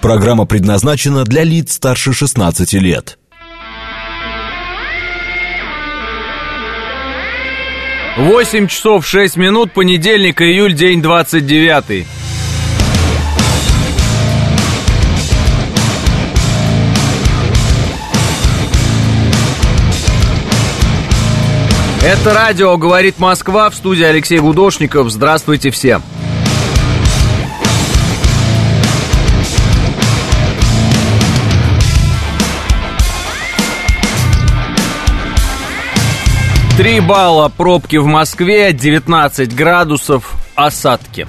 Программа предназначена для лиц старше 16 лет. 8 часов 6 минут, понедельник, июль, день 29. Это радио «Говорит Москва», в студии Алексей Гудошников. Здравствуйте всем. Три балла пробки в Москве, 19 градусов, осадки.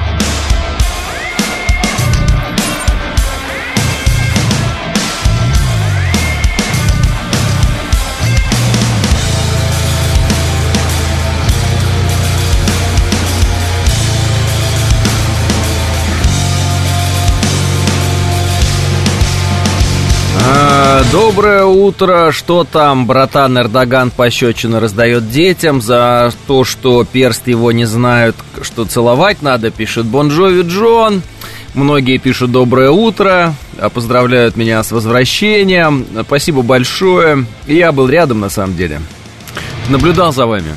Доброе утро. Что там, братан Эрдоган пощечину раздает детям за то, что перст его не знают, что целовать надо, пишет Бон Джови Джон. Многие пишут доброе утро, поздравляют меня с возвращением. Спасибо большое. Я был рядом, на самом деле. Наблюдал за вами.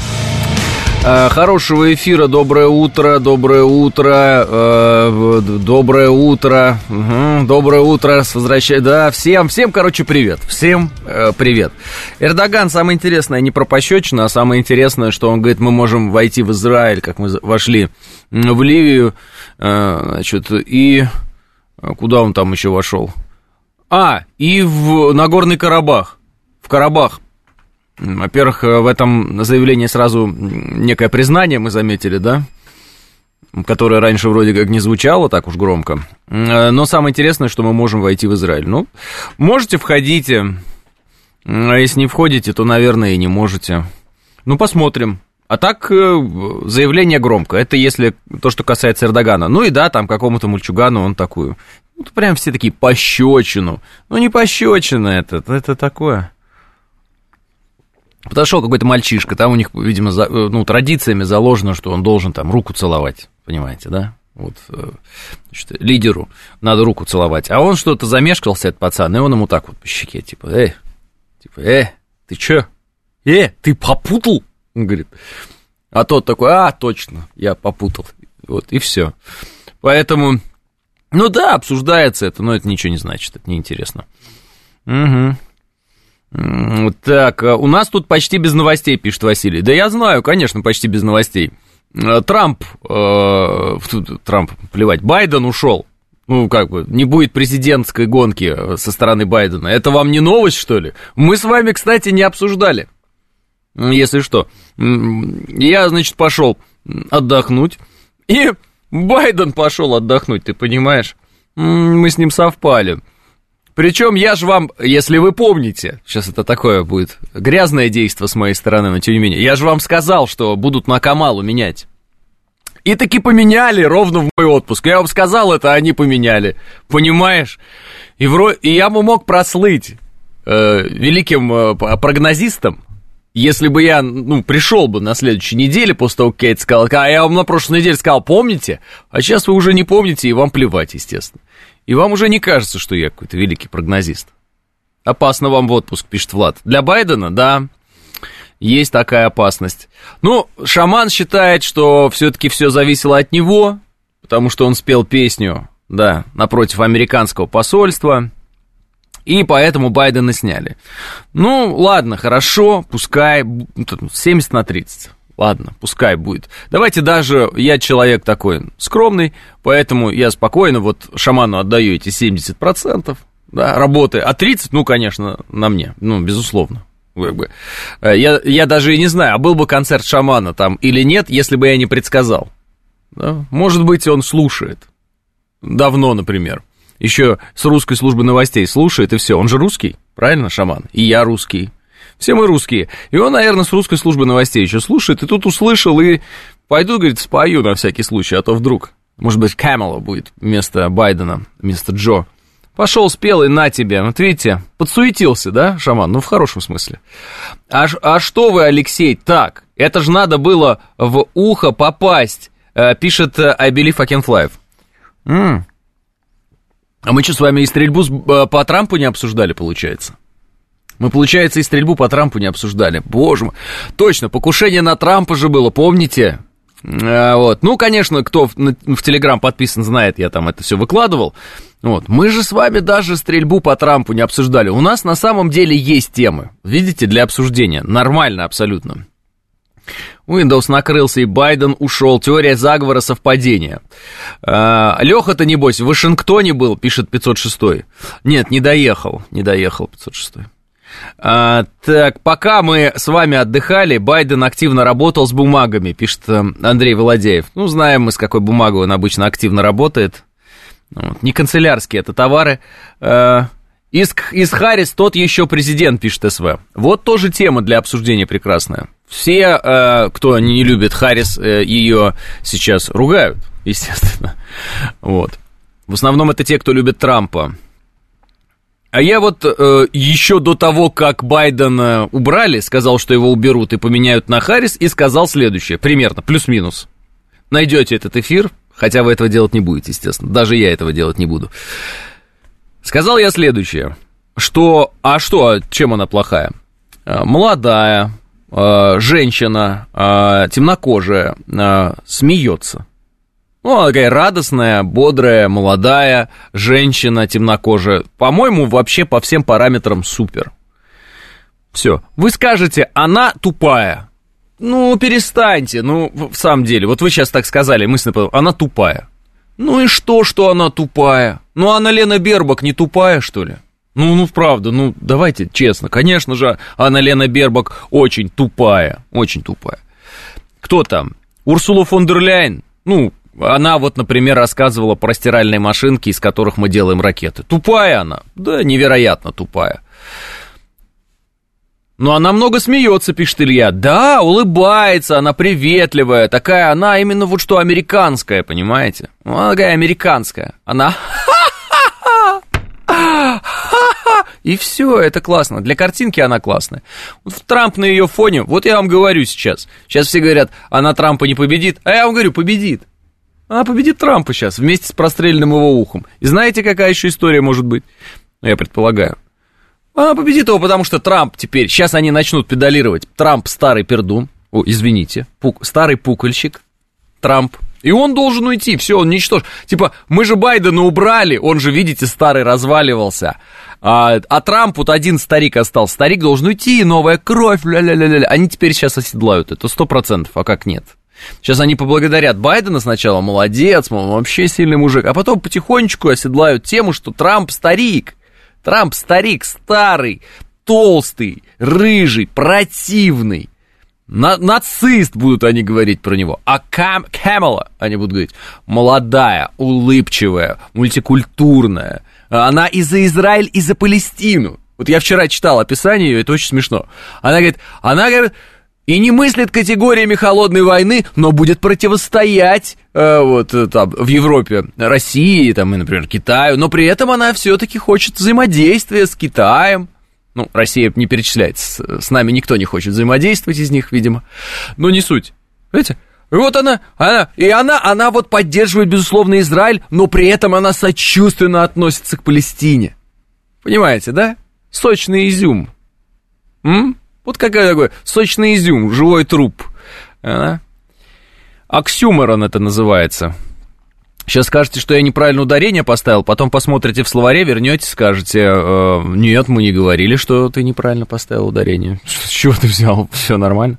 Хорошего эфира, доброе утро, доброе утро, доброе утро, доброе утро, с возвращением, да, всем, короче, привет, всем привет. Эрдоган, самое интересное, не про пощечину, а самое интересное, что он говорит, мы можем войти в Израиль, как мы вошли в Ливию, значит, и куда он там еще вошел? И в Нагорный Карабах, в Карабах. Во-первых, в этом заявлении сразу некое признание мы заметили, да, которое раньше вроде как не звучало так уж громко. Но самое интересное, что мы можем войти в Израиль. Ну, можете, входите, а если не входите, то, наверное, и не можете. Ну, посмотрим. А так, заявление громко. Это если то, что касается Эрдогана. Ну и да, там какому-то мальчугану он такую. Ну, прям все такие пощечину. Ну, не пощечина это такое. Подошел какой-то мальчишка, там у них, видимо, традициями заложено, что он должен там руку целовать, понимаете, да? Вот, значит, лидеру надо руку целовать. А он что-то замешкался, этот пацан, и он ему так вот по щеке, ты чё? Ты попутал? Он говорит. А тот такой, точно, я попутал. Вот, и все. Поэтому, ну да, обсуждается это, но это ничего не значит, это неинтересно. Угу. Так, у нас тут почти без новостей, пишет Василий. Да я знаю, конечно, почти без новостей. Трамп, плевать, Байден ушел. Ну, как бы, не будет президентской гонки со стороны Байдена. Это вам не новость, что ли? Мы с вами, кстати, не обсуждали. Если что. Я, значит, пошел отдохнуть. И Байден пошел отдохнуть, ты понимаешь? Мы с ним совпали. Причем я же вам, если вы помните, сейчас это такое будет грязное действие с моей стороны, но тем не менее, я же вам сказал, что будут на Камалу менять. И таки поменяли ровно в мой отпуск. Я вам сказал это, а они поменяли. Понимаешь? И я бы мог прослыть великим прогнозистом, если бы я, пришел бы на следующей неделе после того, как я это сказал. А я вам на прошлой неделе сказал, помните? А сейчас вы уже не помните, и вам плевать, естественно. И вам уже не кажется, что я какой-то великий прогнозист. Опасно вам в отпуск, пишет Влад. Для Байдена, да, есть такая опасность. Ну, шаман считает, что все-таки все зависело от него, потому что он спел песню, да, напротив американского посольства, и поэтому Байдена сняли. Ну, ладно, хорошо, пускай 70/30. Ладно, пускай будет. Давайте даже, я человек такой скромный, поэтому я спокойно вот шаману отдаю эти 70%, да, работы, а 30%, конечно, на мне, безусловно. Я даже и не знаю, а был бы концерт шамана там или нет, если бы я не предсказал. Да? Может быть, он слушает. Давно, например. Еще с русской службы новостей слушает, и все. Он же русский, правильно, шаман? И я русский. Все мы русские. И он, наверное, с русской службы новостей еще слушает, и тут услышал, и пойду, говорит, спою на всякий случай, а то вдруг, может быть, Камала будет вместо Байдена, вместо Джо. Пошел, спел, и на тебе. Вот видите, подсуетился, да, шаман? В хорошем смысле. А что вы, Алексей, так? Это же надо было в ухо попасть, пишет I Believe I Can Fly. А мы что, с вами и стрельбу по Трампу не обсуждали, получается? Мы, получается, и стрельбу по Трампу не обсуждали. Боже мой. Точно, покушение на Трампа же было, помните? Вот. Ну, конечно, кто в Телеграм подписан, знает, я там это все выкладывал. Вот. Мы же с вами даже стрельбу по Трампу не обсуждали. У нас на самом деле есть темы, видите, для обсуждения. Нормально абсолютно. Windows накрылся, и Байден ушел. Теория заговора, совпадения. Леха-то, небось, в Вашингтоне был, пишет 506. Нет, не доехал 506. Так, пока мы с вами отдыхали, Байден активно работал с бумагами, пишет Андрей Володеев. Ну, знаем мы, с какой бумагой он обычно активно работает. Вот. Не канцелярские это товары. Из Харрис тот еще президент, пишет СВ. Вот тоже тема для обсуждения прекрасная. Все, кто не любит Харрис, ее сейчас ругают, естественно. Вот. В основном это те, кто любит Трампа. А я вот еще до того, как Байдена убрали, сказал, что его уберут и поменяют на Харрис, и сказал следующее, примерно, плюс-минус. Найдете этот эфир, хотя вы этого делать не будете, естественно, даже я этого делать не буду. Сказал я следующее, что, чем она плохая? Молодая, женщина, темнокожая, смеется. Ну, она такая радостная, бодрая, молодая женщина, темнокожая. По-моему, вообще по всем параметрам супер. Все. Вы скажете, она тупая. Ну, перестаньте. Ну, в самом деле, вот вы сейчас так сказали, мысленно, она тупая. Ну и что она тупая? Ну, Анна Лена Бербак не тупая, что ли? Ну, правда, ну, давайте честно. Конечно же, Анна Лена Бербак очень тупая. Очень тупая. Кто там? Урсула фон дер Ляйен? Ну, она вот, например, рассказывала про стиральные машинки, из которых мы делаем ракеты. Тупая она? Да, невероятно тупая. Но она много смеется, пишет Илья. Да, улыбается, она приветливая, такая, она именно вот что американская, понимаете? Она такая американская. Она... И все, это классно. Для картинки она классная. Вот Трамп на ее фоне, вот я вам говорю сейчас. Сейчас все говорят, она Трампа не победит. А я вам говорю, победит. Она победит Трампа сейчас, вместе с простреленным его ухом. И знаете, какая еще история может быть? Ну, я предполагаю. Она победит его, потому что Трамп теперь... Сейчас они начнут педалировать. Трамп старый пердун. О, извините. Старый пукальщик. Трамп. И он должен уйти. Все, он ничтожен. Типа, мы же Байдена убрали. Он же, видите, старый разваливался. А Трамп, вот один старик остался. Старик должен уйти, новая кровь. Ля-ля-ля-ля. Они теперь сейчас оседлают это. 100%. А как нет? Сейчас они поблагодарят Байдена сначала, молодец, мол, вообще сильный мужик, а потом потихонечку оседлают тему, что Трамп старик, старый, толстый, рыжий, противный, нацист будут они говорить про него, а Камала, они будут говорить, молодая, улыбчивая, мультикультурная, она и за Израиль, и за Палестину. Вот я вчера читал описание ее, это очень смешно. Она говорит, и не мыслит категориями холодной войны, но будет противостоять вот там в Европе России, там, и, например, Китаю, но при этом она все-таки хочет взаимодействия с Китаем. Ну, Россия не перечисляется, с нами никто не хочет взаимодействовать из них, видимо, но не суть. Видите? И вот она вот поддерживает, безусловно, Израиль, но при этом она сочувственно относится к Палестине. Понимаете, да? Сочный изюм. Вот какой такой сочный изюм, живой труп. Оксюморон это называется. Сейчас скажете, что я неправильно ударение поставил, потом посмотрите в словаре, вернетесь, скажете, нет, мы не говорили, что ты неправильно поставил ударение. С чего ты взял? Все нормально.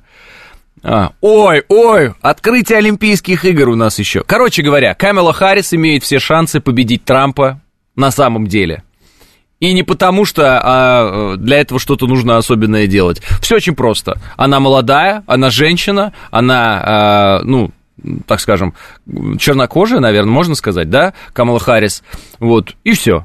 Ой, открытие Олимпийских игр у нас еще. Короче говоря, Камала Харрис имеет все шансы победить Трампа на самом деле. И не потому, что для этого что-то нужно особенное делать. Все очень просто. Она молодая, она женщина, она, так скажем, чернокожая, наверное, можно сказать, да, Камала Харрис. Вот, и все.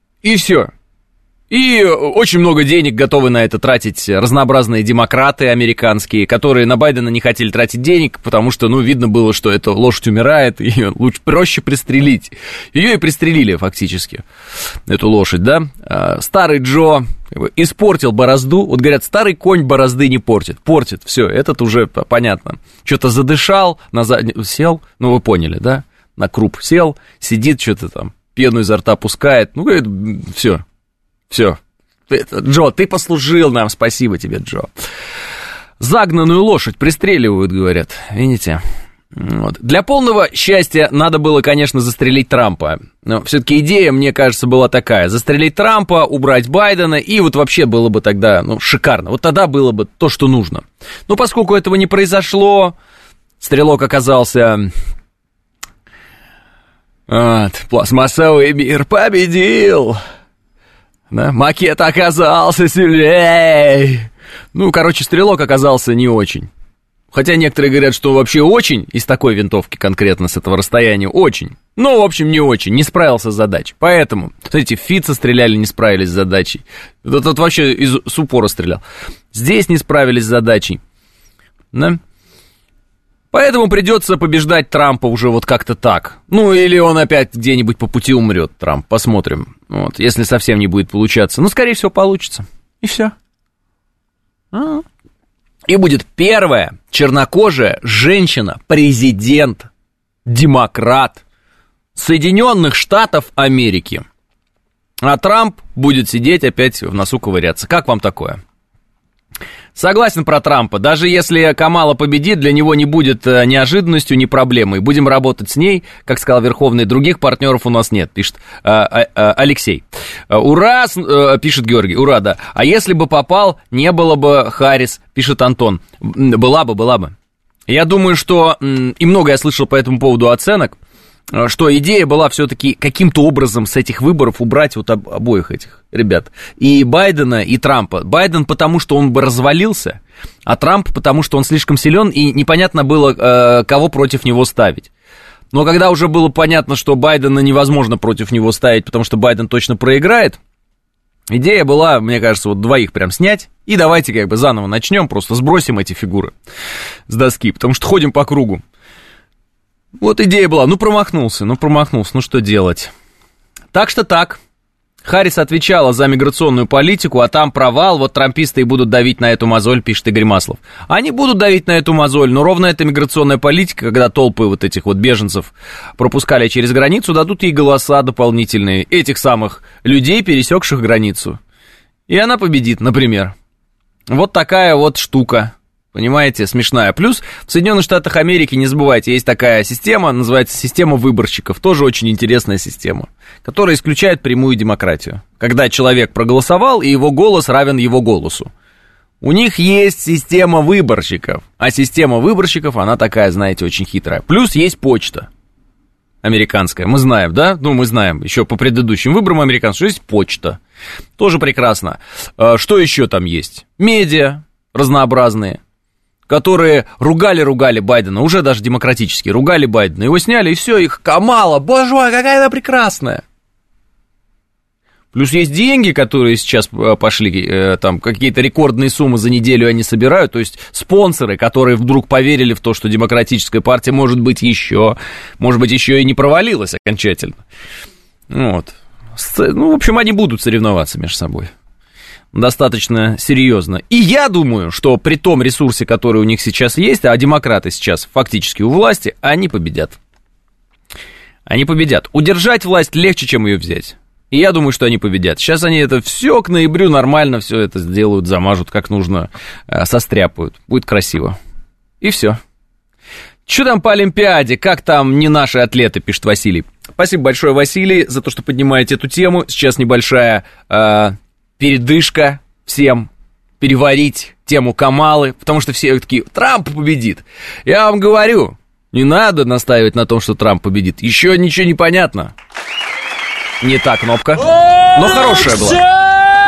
И очень много денег готовы на это тратить разнообразные демократы американские, которые на Байдена не хотели тратить денег, потому что, видно было, что эта лошадь умирает, ее лучше проще пристрелить. Ее и пристрелили фактически, эту лошадь, да. Старый Джо испортил борозду. Вот говорят, старый конь борозды не портит. Портит, все, этот уже понятно. Что-то задышал, сел, вы поняли, да, на круп сел, сидит что-то там. пену изо рта пускает. Ну, говорит, все. Джо, ты послужил нам, спасибо тебе, Джо. Загнанную лошадь пристреливают, говорят, видите? Вот. Для полного счастья надо было, конечно, застрелить Трампа. Но все-таки идея, мне кажется, была такая. Застрелить Трампа, убрать Байдена, и вот вообще было бы тогда, шикарно. Вот тогда было бы то, что нужно. Но поскольку этого не произошло, стрелок оказался... Вот, пластмассовый мир победил. Да? Макет оказался сильней. Стрелок оказался не очень. Хотя некоторые говорят, что вообще очень, из такой винтовки конкретно, с этого расстояния, очень. В общем, не очень, не справился с задачей. Поэтому, смотрите, Фица стреляли, не справились с задачей. Тот вообще с упора стрелял. Здесь не справились с задачей. Да? Поэтому придется побеждать Трампа уже вот как-то так. Или он опять где-нибудь по пути умрет, Трамп, посмотрим. Вот, если совсем не будет получаться. Скорее всего, получится. И все. И будет первая чернокожая женщина-президент, демократ Соединенных Штатов Америки. А Трамп будет сидеть опять в носу ковыряться. Как вам такое? Согласен про Трампа. Даже если Камала победит, для него не будет неожиданностью, ни проблемой. Будем работать с ней, как сказал Верховный, других партнеров у нас нет, пишет Алексей. Ура, пишет Георгий, ура, да. А если бы попал, не было бы Харрис, пишет Антон. Была бы. Я думаю, что, и много я слышал по этому поводу оценок, что идея была все-таки каким-то образом с этих выборов убрать вот обоих этих ребят. И Байдена, и Трампа. Байден потому, что он бы развалился, а Трамп потому, что он слишком силен, и непонятно было, кого против него ставить. Но когда уже было понятно, что Байдена невозможно против него ставить, потому что Байден точно проиграет, идея была, мне кажется, вот двоих прям снять, и давайте заново начнем, просто сбросим эти фигуры с доски, потому что ходим по кругу. Вот идея была, промахнулся, что делать? Так что так. Харрис отвечала за миграционную политику, а там провал, вот трамписты и будут давить на эту мозоль, пишет Игорь Маслов. Они будут давить на эту мозоль, но ровно эта миграционная политика, когда толпы вот этих вот беженцев пропускали через границу, дадут ей голоса дополнительные, этих самых людей, пересекших границу. И она победит, например. Вот такая вот штука. Понимаете, смешная. Плюс в Соединенных Штатах Америки, не забывайте, есть такая система, называется система выборщиков. Тоже очень интересная система, которая исключает прямую демократию. Когда человек проголосовал, и его голос равен его голосу. У них есть система выборщиков. А система выборщиков, она такая, знаете, очень хитрая. Плюс есть почта американская. Мы знаем, да? Мы знаем еще по предыдущим выборам американцев, что есть почта. Тоже прекрасно. Что еще там есть? Медиа разнообразные, которые ругали Байдена, уже даже демократически ругали Байдена, его сняли, и все, их Камала, боже мой, какая она прекрасная. Плюс есть деньги, которые сейчас пошли, там какие-то рекордные суммы за неделю они собирают, то есть спонсоры, которые вдруг поверили в то, что демократическая партия может быть еще и не провалилась окончательно. Вот. В общем, они будут соревноваться между собой. Достаточно серьезно. И я думаю, что при том ресурсе, который у них сейчас есть, а демократы сейчас фактически у власти, они победят. Они победят. Удержать власть легче, чем ее взять. И я думаю, что они победят. Сейчас они это все к ноябрю нормально все это сделают, замажут как нужно, состряпают. Будет красиво. И все. Что там по Олимпиаде? Как там не наши атлеты, пишет Василий. Спасибо большое, Василий, за то, что поднимаете эту тему. Сейчас небольшая передышка всем, переварить тему Камалы, потому что все такие, Трамп победит. Я вам говорю, не надо настаивать на том, что Трамп победит. Еще ничего не понятно. Не та кнопка, но хорошая была.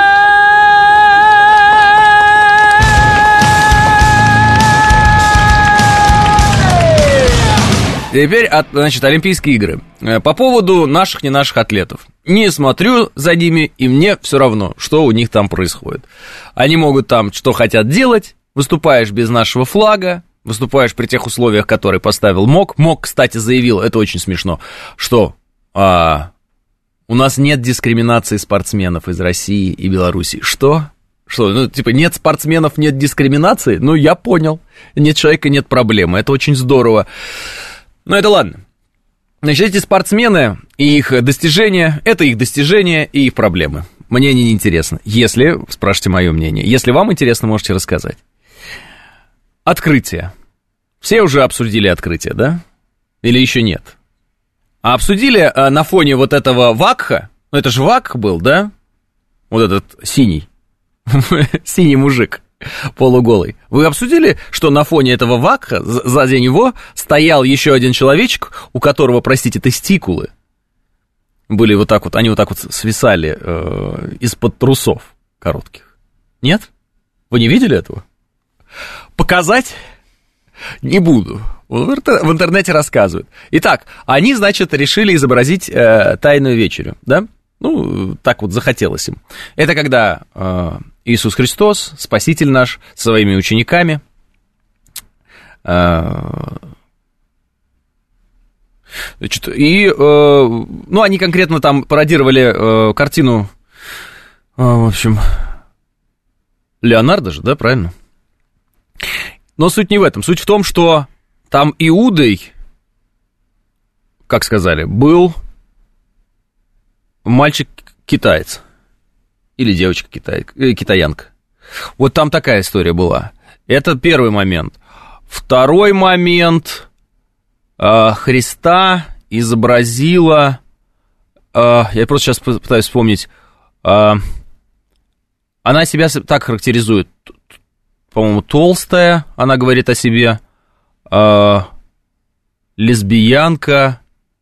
Теперь, Олимпийские игры. По поводу наших, не наших атлетов. Не смотрю за ними, и мне все равно, что у них там происходит. Они могут там, что хотят делать, выступаешь без нашего флага, выступаешь при тех условиях, которые поставил МОК. МОК, кстати, заявил, это очень смешно, что у нас нет дискриминации спортсменов из России и Белоруссии. Что? Что, нет спортсменов, нет дискриминации? Я понял. Нет человека, нет проблемы. Это очень здорово. Но это ладно. Значит, эти спортсмены и их достижения, это их достижения и их проблемы. Мне они не интересны. Если, спрашивайте мое мнение, если вам интересно, можете рассказать. Открытие. Все уже обсудили открытие, да? Или еще нет? А обсудили на фоне вот этого вакха, ну это же вакх был, да? Вот этот синий, синий мужик, полуголый. Вы обсудили, что на фоне этого вакха, сзади него, стоял еще один человечек, у которого, простите, тестикулы были вот так вот, они вот так вот свисали из-под трусов коротких. Нет? Вы не видели этого? Показать не буду. В интернете рассказывают. Итак, они, значит, решили изобразить тайную вечерю, да? Ну, так вот захотелось им. Это когда Иисус Христос, Спаситель наш, со своими учениками, значит, и, ну, они конкретно там пародировали картину, в общем, Леонардо же, да, правильно? Но суть не в этом. Суть в том, что там Иудой, как сказали, был мальчик-китаец. Или девочка-китаянка. Вот там такая история была. Это первый момент. Второй момент. Христа изобразила... Я просто сейчас пытаюсь вспомнить. Она себя так характеризует. По-моему, толстая, она говорит о себе. Лесбиянка.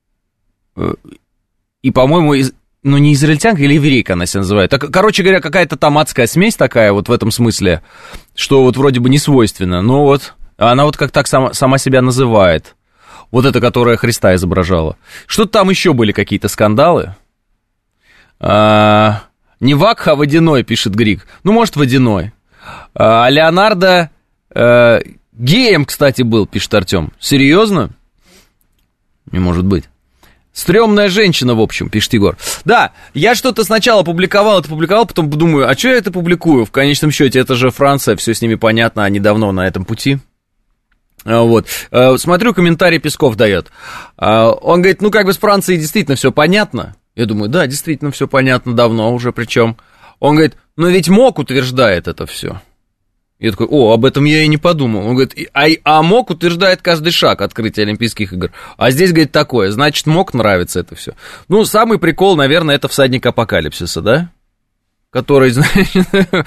И, по-моему, ну, не израильтянка или еврейка она себя называет. Короче говоря, какая-то там адская смесь такая вот в этом смысле, что вот вроде бы не свойственно, но вот она вот как так сама себя называет. Вот эта, которая Христа изображала. Что-то там еще были какие-то скандалы. Не вакх, а водяной, пишет Грик. Ну, может, водяной. А Леонардо геем, кстати, был, пишет Артем. Серьезно? Не может быть. Стрёмная женщина, в общем, пишет Егор. Да, я что-то сначала публиковал, потом думаю, а что я это публикую? В конечном счете, это же Франция, все с ними понятно, они давно на этом пути. Вот. Смотрю, комментарий Песков дает. Он говорит, ну, как бы с Францией действительно все понятно. Я думаю, да, действительно все понятно, давно уже причем. Он говорит, ну, ведь МОК утверждает это все. Я такой, об этом я и не подумал. Он говорит, а МОК утверждает каждый шаг открытия Олимпийских игр. А здесь, говорит, такое, значит, МОК нравится это все. Ну, самый прикол, наверное, это всадник апокалипсиса, да? Который, значит,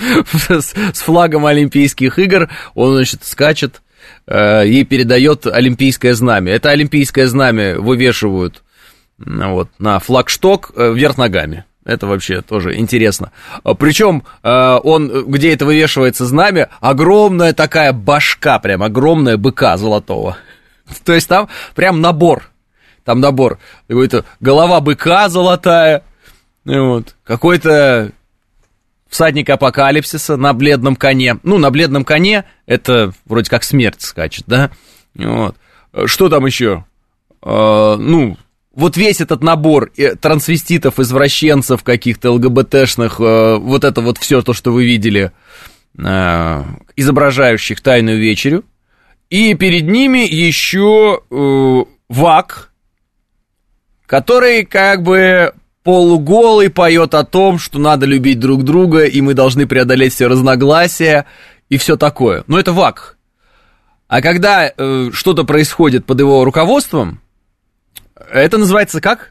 с флагом Олимпийских игр, он, значит, скачет и передает олимпийское знамя. Это олимпийское знамя вывешивают вот, на флагшток вверх ногами. Это вообще тоже интересно. Причем он, где это вывешивается знамя, огромная такая башка, прям огромная быка золотого. То есть там прям набор. Там набор. Какой-то голова быка золотая. Вот. Какой-то всадник апокалипсиса на бледном коне. Ну, на бледном коне это вроде как смерть скачет, да? Вот. Что там еще? Ну... Вот весь этот набор трансвеститов, извращенцев каких-то ЛГБТшных, вот это вот все то, что вы видели, изображающих тайную вечерю. И перед ними еще вак, который как бы полуголый поет о том, что надо любить друг друга, и мы должны преодолеть все разногласия, и все такое. Но это вак. А когда что-то происходит под его руководством... Это называется как?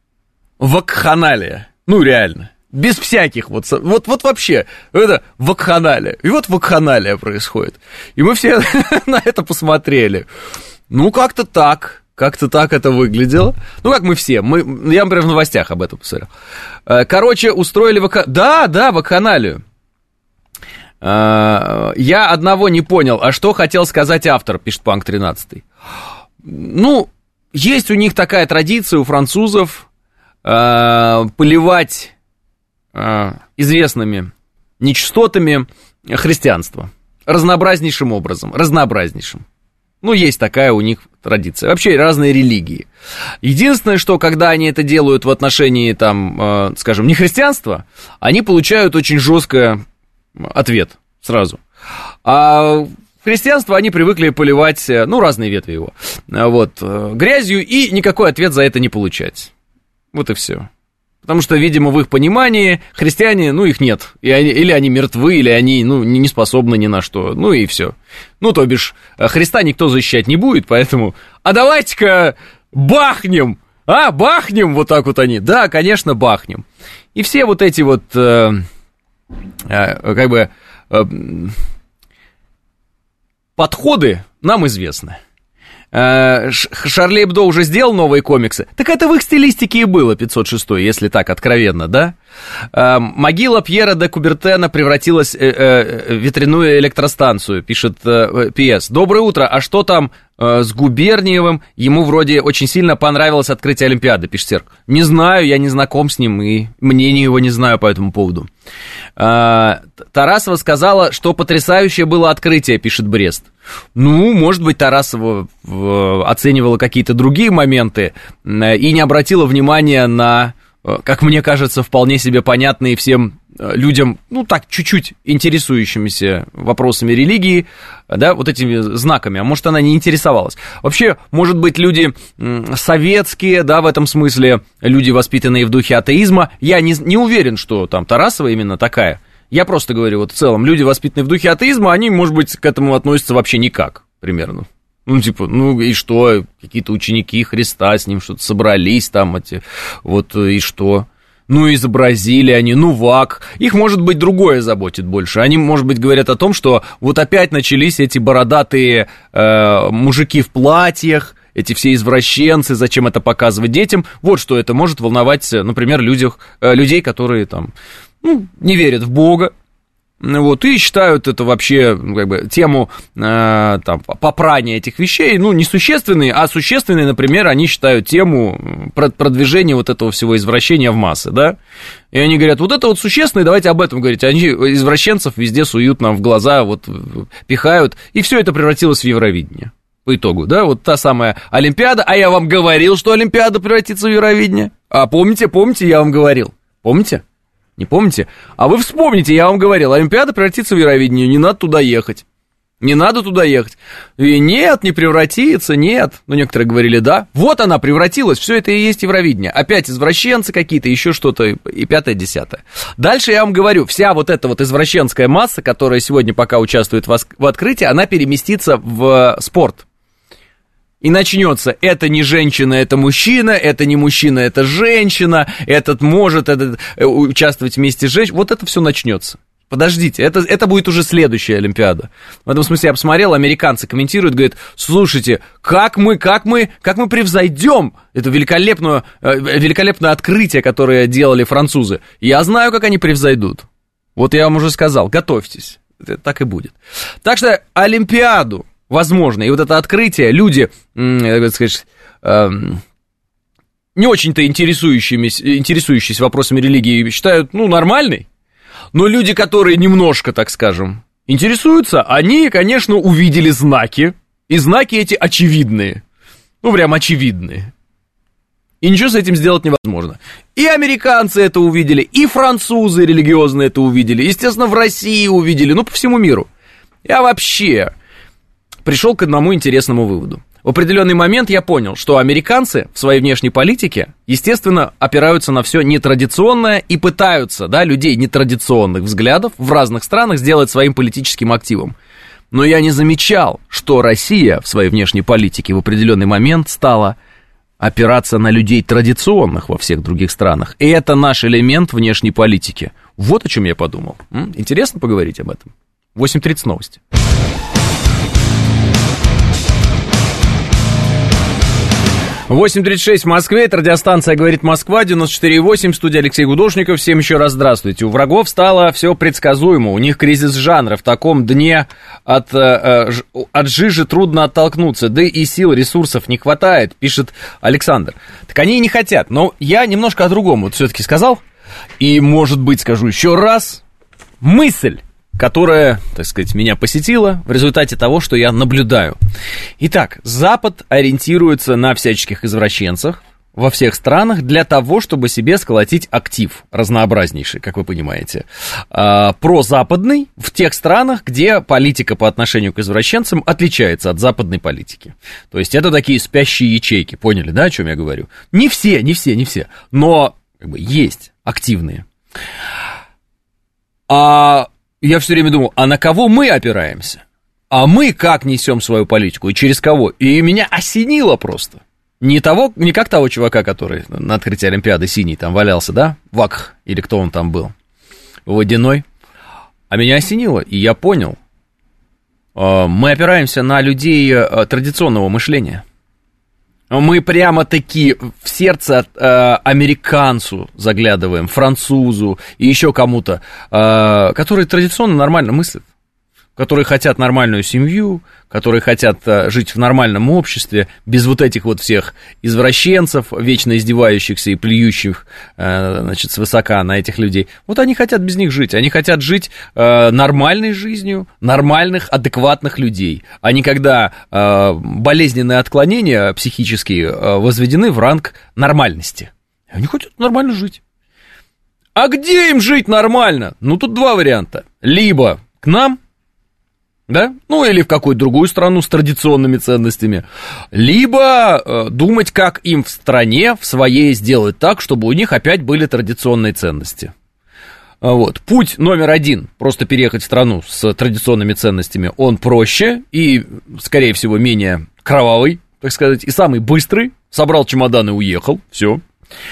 Вакханалия. Ну, реально. Без всяких вот вообще. Это вакханалия. И вот вакханалия происходит. И мы все на это посмотрели. Ну, как-то так это выглядело. Ну, как мы все. Я, например, в новостях об этом посмотрел. Короче, устроили вакханалию. Я одного не понял. А что хотел сказать автор, пишет Панк 13. Ну... Есть у них такая традиция, у французов, поливать известными нечистотами христианство. Разнообразнейшим образом, Ну, есть такая у них традиция. Вообще разные религии. Единственное, что когда они это делают в отношении, там, скажем, нехристианства, они получают очень жесткий ответ сразу. А В христианство они привыкли поливать, разные ветви его, грязью, и никакой ответ за это не получать. Вот и все. Потому что, видимо, в их понимании христиане, их нет. Или они мертвы, или они, не способны ни на что. И все. То бишь, Христа никто защищать не будет, поэтому... А давайте-ка бахнем! Бахнем! Вот так вот они. Да, конечно, бахнем. И все вот эти вот, подходы нам известны. Шарли Эбдо уже сделал новые комиксы. Так это в их стилистике и было, 506, если так откровенно, да? Могила Пьера де Кубертена превратилась в ветряную электростанцию, пишет П.С. Доброе утро, а что там с Губерниевым? Ему вроде очень сильно понравилось открытие Олимпиады, пишет Серг. Не знаю, я не знаком с ним и мнение его не знаю по этому поводу. Тарасова сказала, что потрясающее было открытие, пишет Брест. Может быть, Тарасова оценивала какие-то другие моменты и не обратила внимания на, как мне кажется, вполне себе понятные всем людям, чуть-чуть интересующимися вопросами религии, да, вот этими знаками, а может, она не интересовалась. Вообще, может быть, люди советские, да, в этом смысле, люди, воспитанные в духе атеизма, я не уверен, что там Тарасова именно такая. Я просто говорю, в целом, люди, воспитанные в духе атеизма, они, может быть, к этому относятся вообще никак, примерно. И что, какие-то ученики Христа с ним что-то собрались там, и что? Изобразили они, вак. Их, может быть, другое заботит больше. Они, может быть, говорят о том, что вот опять начались эти бородатые мужики в платьях, эти все извращенцы, зачем это показывать детям. Вот что это может волновать, например, людей, которые там... не верят в Бога, и считают это вообще, тему попрания этих вещей, несущественной, а существенной, например, они считают тему продвижения вот этого всего извращения в массы, да, и они говорят, вот это вот существенное, давайте об этом говорить, они извращенцев везде суют нам в глаза, пихают, и все это превратилось в Евровидение. По итогу, да, вот та самая Олимпиада, а я вам говорил, что Олимпиада превратится в Евровидение, а помните, я вам говорил, помните? Не помните? А вы вспомните, я вам говорил, Олимпиада превратится в Евровидение, не надо туда ехать. Не надо туда ехать. И нет, не превратится, нет. Некоторые говорили, да. Вот она превратилась, все это и есть Евровидение. Опять извращенцы какие-то, еще что-то, и пятое, десятое. Дальше я вам говорю, вся вот эта вот извращенская масса, которая сегодня пока участвует в открытии, она переместится в спорт. И начнется, это не женщина, это мужчина, это не мужчина, это женщина, этот может участвовать вместе с женщиной, вот это все начнется. Подождите, это будет уже следующая Олимпиада. В этом смысле я посмотрел, американцы комментируют, говорят, слушайте, как мы превзойдем это великолепное открытие, которое делали французы. Я знаю, как они превзойдут. Вот я вам уже сказал, готовьтесь, это так и будет. Так что Олимпиаду, возможно, и вот это открытие люди, так сказать, не очень-то интересующиеся вопросами религии считают, нормальной, но люди, которые немножко, так скажем, интересуются, они, конечно, увидели знаки, и знаки эти очевидные, прям очевидные. И ничего с этим сделать невозможно. И американцы это увидели, и французы религиозные это увидели, естественно, в России увидели, по всему миру. Я вообще пришел к одному интересному выводу. В определенный момент я понял, что американцы в своей внешней политике, естественно, опираются на все нетрадиционное и пытаются, людей нетрадиционных взглядов в разных странах сделать своим политическим активом. Но я не замечал, что Россия в своей внешней политике в определенный момент стала опираться на людей традиционных во всех других странах. И это наш элемент внешней политики. Вот о чем я подумал. Интересно поговорить об этом? 8:30 новости. 8:36 в Москве, это радиостанция «Говорит Москва», 94,8, студия Алексей Гудошников. Всем еще раз здравствуйте. У врагов стало все предсказуемо, у них кризис жанра, в таком дне от жижи трудно оттолкнуться, да и сил, ресурсов не хватает, пишет Александр. Так они и не хотят, но я немножко о другом все-таки сказал, и, может быть, скажу еще раз, мысль, которая, так сказать, меня посетила в результате того, что я наблюдаю. Итак, Запад ориентируется на всяческих извращенцах, во всех странах для того, чтобы себе сколотить актив разнообразнейший, как вы понимаете, прозападный в тех странах, где политика по отношению к извращенцам отличается от западной политики. То есть это такие спящие ячейки, поняли, да, о чем я говорю? Не все, но как бы есть активные. А я все время думал, а на кого мы опираемся? А мы как несем свою политику и через кого? И меня осенило просто. Не как того чувака, который на открытии Олимпиады синий там валялся, да? Вакх, или кто он там был? Водяной. А меня осенило, и я понял. Мы опираемся на людей традиционного мышления. Мы прямо-таки в сердце американцу заглядываем, французу и еще кому-то, которые традиционно нормально мыслят, которые хотят нормальную семью, которые хотят жить в нормальном обществе, без вот этих вот всех извращенцев, вечно издевающихся и плюющих, значит, свысока на этих людей. Вот они хотят без них жить, они хотят жить нормальной жизнью, нормальных, адекватных людей, а не когда болезненные отклонения психические возведены в ранг нормальности. Они хотят нормально жить. А где им жить нормально? Ну, тут два варианта. Либо к нам, да, ну или в какую-то другую страну с традиционными ценностями, либо думать, как им в стране, в своей сделать так, чтобы у них опять были традиционные ценности. Вот. Путь номер один, просто переехать в страну с традиционными ценностями, он проще и, скорее всего, менее кровавый, так сказать, и самый быстрый. Собрал чемодан и уехал, все.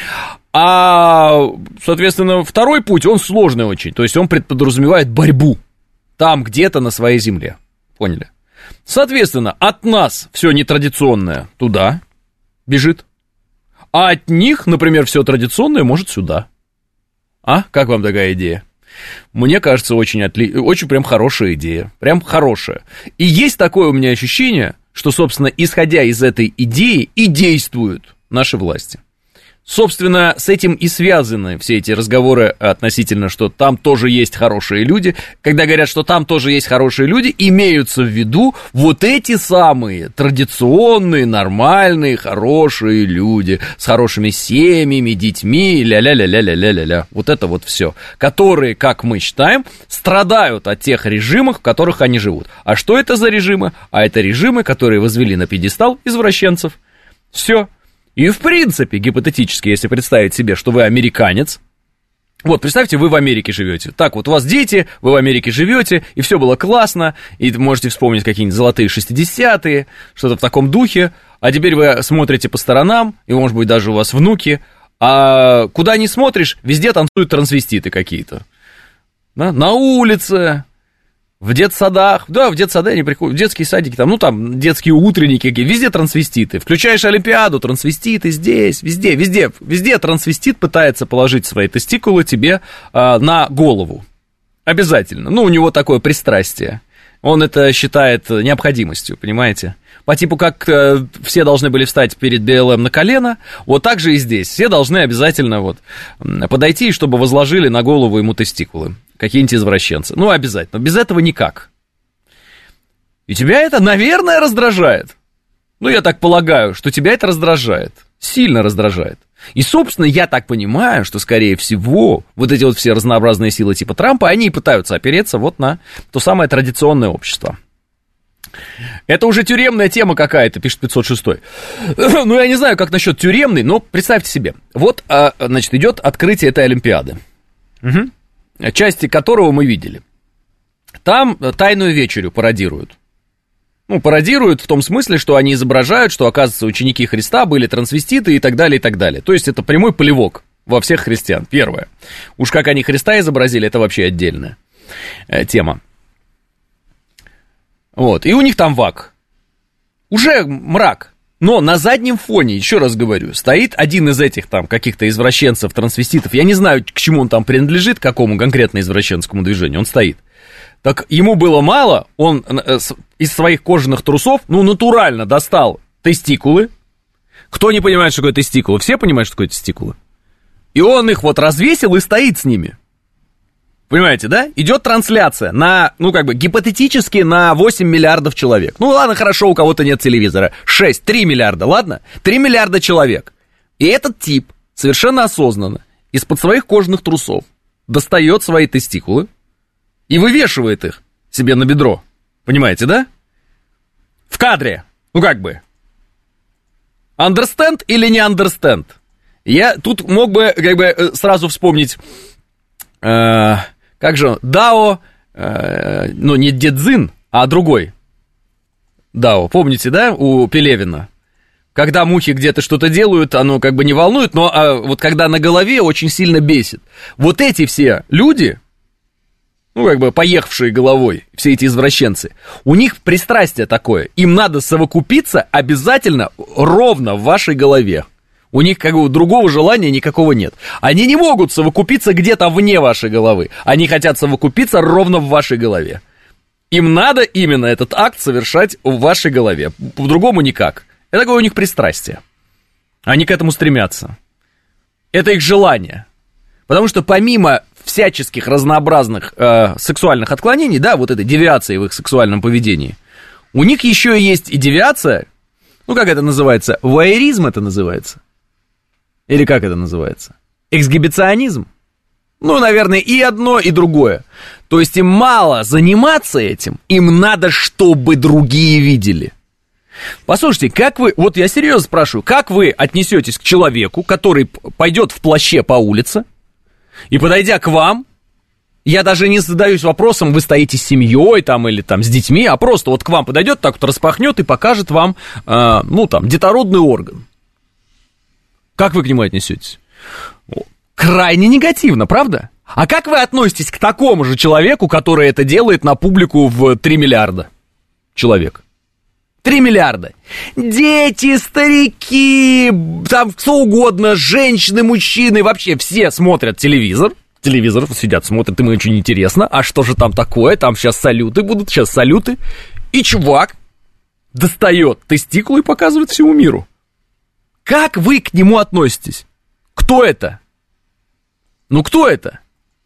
А, соответственно, второй путь, он сложный очень, то есть он подразумевает борьбу. Там где-то на своей земле. Поняли? Соответственно, от нас все нетрадиционное туда бежит, а от них, например, все традиционное может сюда. А? Как вам такая идея? Мне кажется, очень прям хорошая идея. Прям хорошая. И есть такое у меня ощущение, что, собственно, исходя из этой идеи и действуют наши власти. Собственно, с этим и связаны все эти разговоры относительно, что там тоже есть хорошие люди. Когда говорят, что там тоже есть хорошие люди, имеются в виду вот эти самые традиционные, нормальные, хорошие люди с хорошими семьями, детьми, ля-ля-ля-ля-ля-ля-ля-ля. Вот это вот все. Которые, как мы считаем, страдают от тех режимов, в которых они живут. А что это за режимы? А это режимы, которые возвели на пьедестал извращенцев. Все. И, в принципе, гипотетически, если представить себе, что вы американец, вот, представьте, вы в Америке живете. Так, вот у вас дети, вы в Америке живете, и все было классно, и можете вспомнить какие-нибудь золотые 60-е, что-то в таком духе, а теперь вы смотрите по сторонам, и, может быть, даже у вас внуки, а куда ни смотришь, везде танцуют трансвеститы какие-то. Да? На улице, в детсадах, да, в детсады они приходят, в детские садики, там, ну, там, детские утренники, везде трансвеститы. Включаешь Олимпиаду, трансвеститы здесь, везде трансвестит пытается положить свои тестикулы тебе на голову. Обязательно. Ну, у него такое пристрастие. Он это считает необходимостью, понимаете? По типу, как все должны были встать перед БЛМ на колено, вот так же и здесь. Все должны обязательно вот подойти, чтобы возложили на голову ему тестикулы. Какие-нибудь извращенцы. Ну, обязательно. Без этого никак. И тебя это, наверное, раздражает. Ну, я так полагаю, что тебя это раздражает. Сильно раздражает. И, собственно, я так понимаю, что, скорее всего, вот эти вот все разнообразные силы типа Трампа, они и пытаются опереться вот на то самое традиционное общество. Это уже тюремная тема какая-то, пишет 506. Ну, я не знаю, как насчет тюремной, но представьте себе. Вот, значит, идет открытие этой Олимпиады. Угу. Части которого мы видели. Там тайную вечерю пародируют. Ну, пародируют в том смысле, что они изображают, что, оказывается, ученики Христа были трансвеститы и так далее, и так далее. То есть это прямой плевок во всех христиан, первое. Уж как они Христа изобразили, это вообще отдельная тема. Вот, и у них там вак. Уже мрак. Но на заднем фоне, еще раз говорю, стоит один из этих там каких-то извращенцев, трансвеститов. Я не знаю, к чему он там принадлежит, к какому конкретно извращенскому движению. Он стоит. Так ему было мало, он из своих кожаных трусов, ну, натурально достал тестикулы. Кто не понимает, что такое тестикулы? Все понимают, что такое тестикулы? И он их вот развесил и стоит с ними. Понимаете, да? Идет трансляция на, ну, как бы, гипотетически на 8 миллиардов человек. Ну, ладно, хорошо, у кого-то нет телевизора. 3 миллиарда, ладно? 3 миллиарда человек. И этот тип совершенно осознанно из-под своих кожаных трусов достает свои тестикулы и вывешивает их себе на бедро. Понимаете, да? В кадре. Ну, как бы. Understand или не understand? Я тут мог бы, как бы, сразу вспомнить, как же он, Дао, ну, не Дедзин, а другой Дао. Помните, да, у Пелевина? Когда мухи где-то что-то делают, оно как бы не волнует, но вот когда на голове, очень сильно бесит. Вот эти все люди, ну, как бы поехавшие головой, все эти извращенцы, у них пристрастие такое. Им надо совокупиться обязательно ровно в вашей голове. У них как бы другого желания никакого нет. Они не могут совокупиться где-то вне вашей головы. Они хотят совокупиться ровно в вашей голове. Им надо именно этот акт совершать в вашей голове. По-другому никак. Это такое у них пристрастие. Они к этому стремятся. Это их желание. Потому что помимо всяческих разнообразных сексуальных отклонений, да, вот этой девиации в их сексуальном поведении, у них еще есть и девиация, ну, как это называется, вуайеризм это называется. Или как это называется? Эксгибиционизм. Ну, наверное, и одно, и другое. То есть им мало заниматься этим, им надо, чтобы другие видели. Послушайте, как вы, вот я серьезно спрашиваю, как вы отнесетесь к человеку, который пойдет в плаще по улице, и подойдя к вам, я даже не задаюсь вопросом, вы стоите с семьей там, или там с детьми, а просто вот к вам подойдет, так вот распахнет и покажет вам, ну там, детородный орган. Как вы к нему отнесетесь? Крайне негативно, правда? А как вы относитесь к такому же человеку, который это делает на публику в 3 миллиарда человек? 3 миллиарда. Дети, старики, там кто угодно, женщины, мужчины, вообще все смотрят телевизор. Телевизор сидят, смотрят, им очень интересно. А что же там такое? Там сейчас салюты будут, сейчас салюты. И чувак достает тестикулы и показывает всему миру. Как вы к нему относитесь? Кто это? Ну, кто это?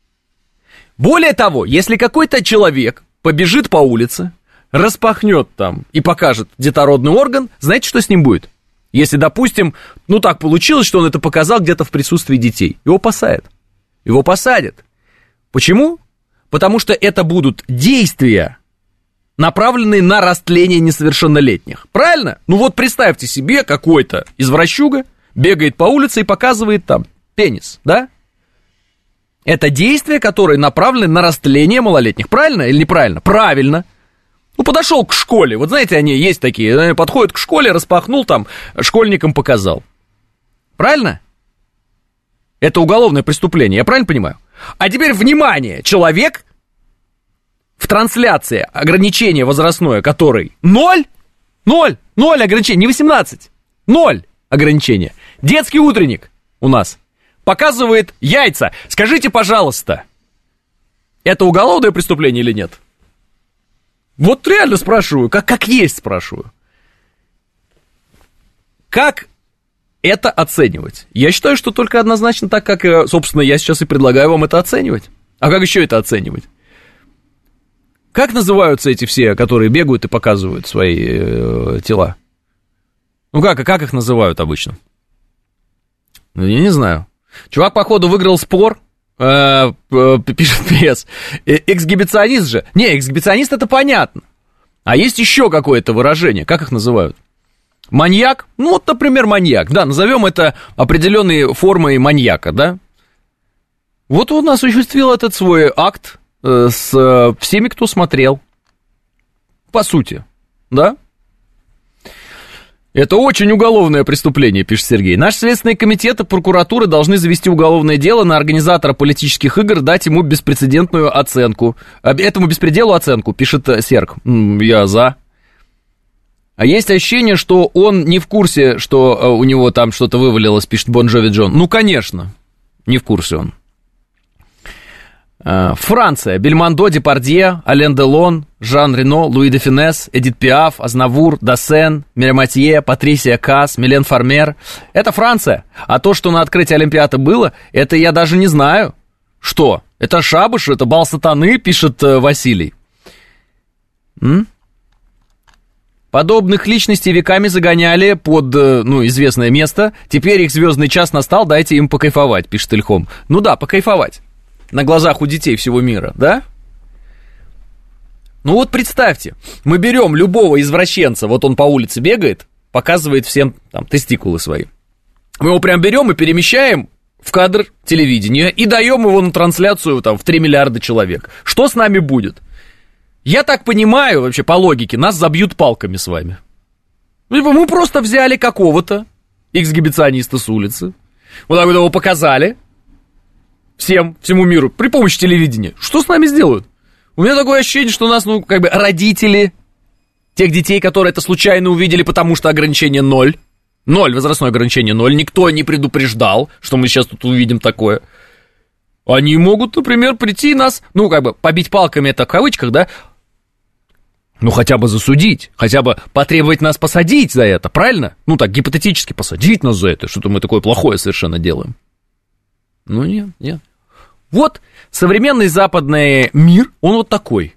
Более того, если какой-то человек побежит по улице, распахнет там и покажет детородный орган, знаете, что с ним будет? Если, допустим, ну так получилось, что он это показал где-то в присутствии детей. Его посадят. Его посадят. Почему? Потому что это будут действия, направленные на растление несовершеннолетних. Правильно? Ну вот представьте себе, какой-то извращуга бегает по улице и показывает там пенис, да? Это действия, которые направлены на растление малолетних. Правильно или неправильно? Правильно. Ну, подошел к школе, вот знаете, они есть такие, подходят к школе, распахнул там, школьникам показал. Правильно? Это уголовное преступление, я правильно понимаю? А теперь, внимание, человек в трансляции ограничение возрастное, который 0 ограничение, не 18, 0 ограничение. Детский утренник у нас показывает яйца. Скажите, пожалуйста, это уголовное преступление или нет? Вот реально спрашиваю, как есть спрашиваю. Как это оценивать? Я считаю, что только однозначно так, как, собственно, я сейчас и предлагаю вам это оценивать. А как еще это оценивать? Как называются эти все, которые бегают и показывают свои тела? Ну как их называют обычно? Ну, я не знаю. Чувак, походу, выиграл спор. Пишет ПС. Эксгибиционист же. Не, эксгибиционист это понятно. А есть еще какое-то выражение. Как их называют? Маньяк? Ну вот, например, маньяк. Да, назовем это определенной формой маньяка, да? Вот он осуществил этот свой акт с всеми, кто смотрел. По сути, да? Это очень уголовное преступление, пишет Сергей. Наши следственные комитеты, прокуратуры должны завести уголовное дело на организатора политических игр, дать ему беспрецедентную оценку. Этому беспределу оценку, пишет Серг. Я за. А есть ощущение, что он не в курсе, что у него там что-то вывалилось, пишет Бон Джови Джон. Ну, конечно, не в курсе он. Франция. Бельмондо, Депардье, Ален Делон, Жан Рено, Луи де Фюнес, Эдит Пиаф, Азнавур, Дассен, Мираматье, Патрисия Касс, Милен Фармер. Это Франция. А то, что на открытии Олимпиады было, это я даже не знаю. Что? Это шабаш, это бал сатаны, пишет Василий. Подобных личностей веками загоняли под, известное место. Теперь их звездный час настал, дайте им покайфовать, пишет Ильхом. Ну да, покайфовать. На глазах у детей всего мира, да? Ну вот представьте, мы берем любого извращенца, вот он по улице бегает, показывает всем там тестикулы свои. Мы его прям берем и перемещаем в кадр телевидения и даем его на трансляцию там в 3 миллиарда человек. Что с нами будет? Я так понимаю, вообще по логике, нас забьют палками с вами. Мы просто взяли какого-то эксгибициониста с улицы, вот так вот его показали всему миру при помощи телевидения. Что с нами сделают? У меня такое ощущение, что у нас, родители тех детей, которые это случайно увидели, потому что ограничение 0, возрастное ограничение 0, никто не предупреждал, что мы сейчас тут увидим такое. Они могут, например, прийти и нас, побить палками, это в кавычках, да, хотя бы засудить, хотя бы потребовать нас посадить за это, правильно? Гипотетически посадить нас за это, что-то мы такое плохое совершенно делаем. Нет. Вот современный западный мир, он вот такой.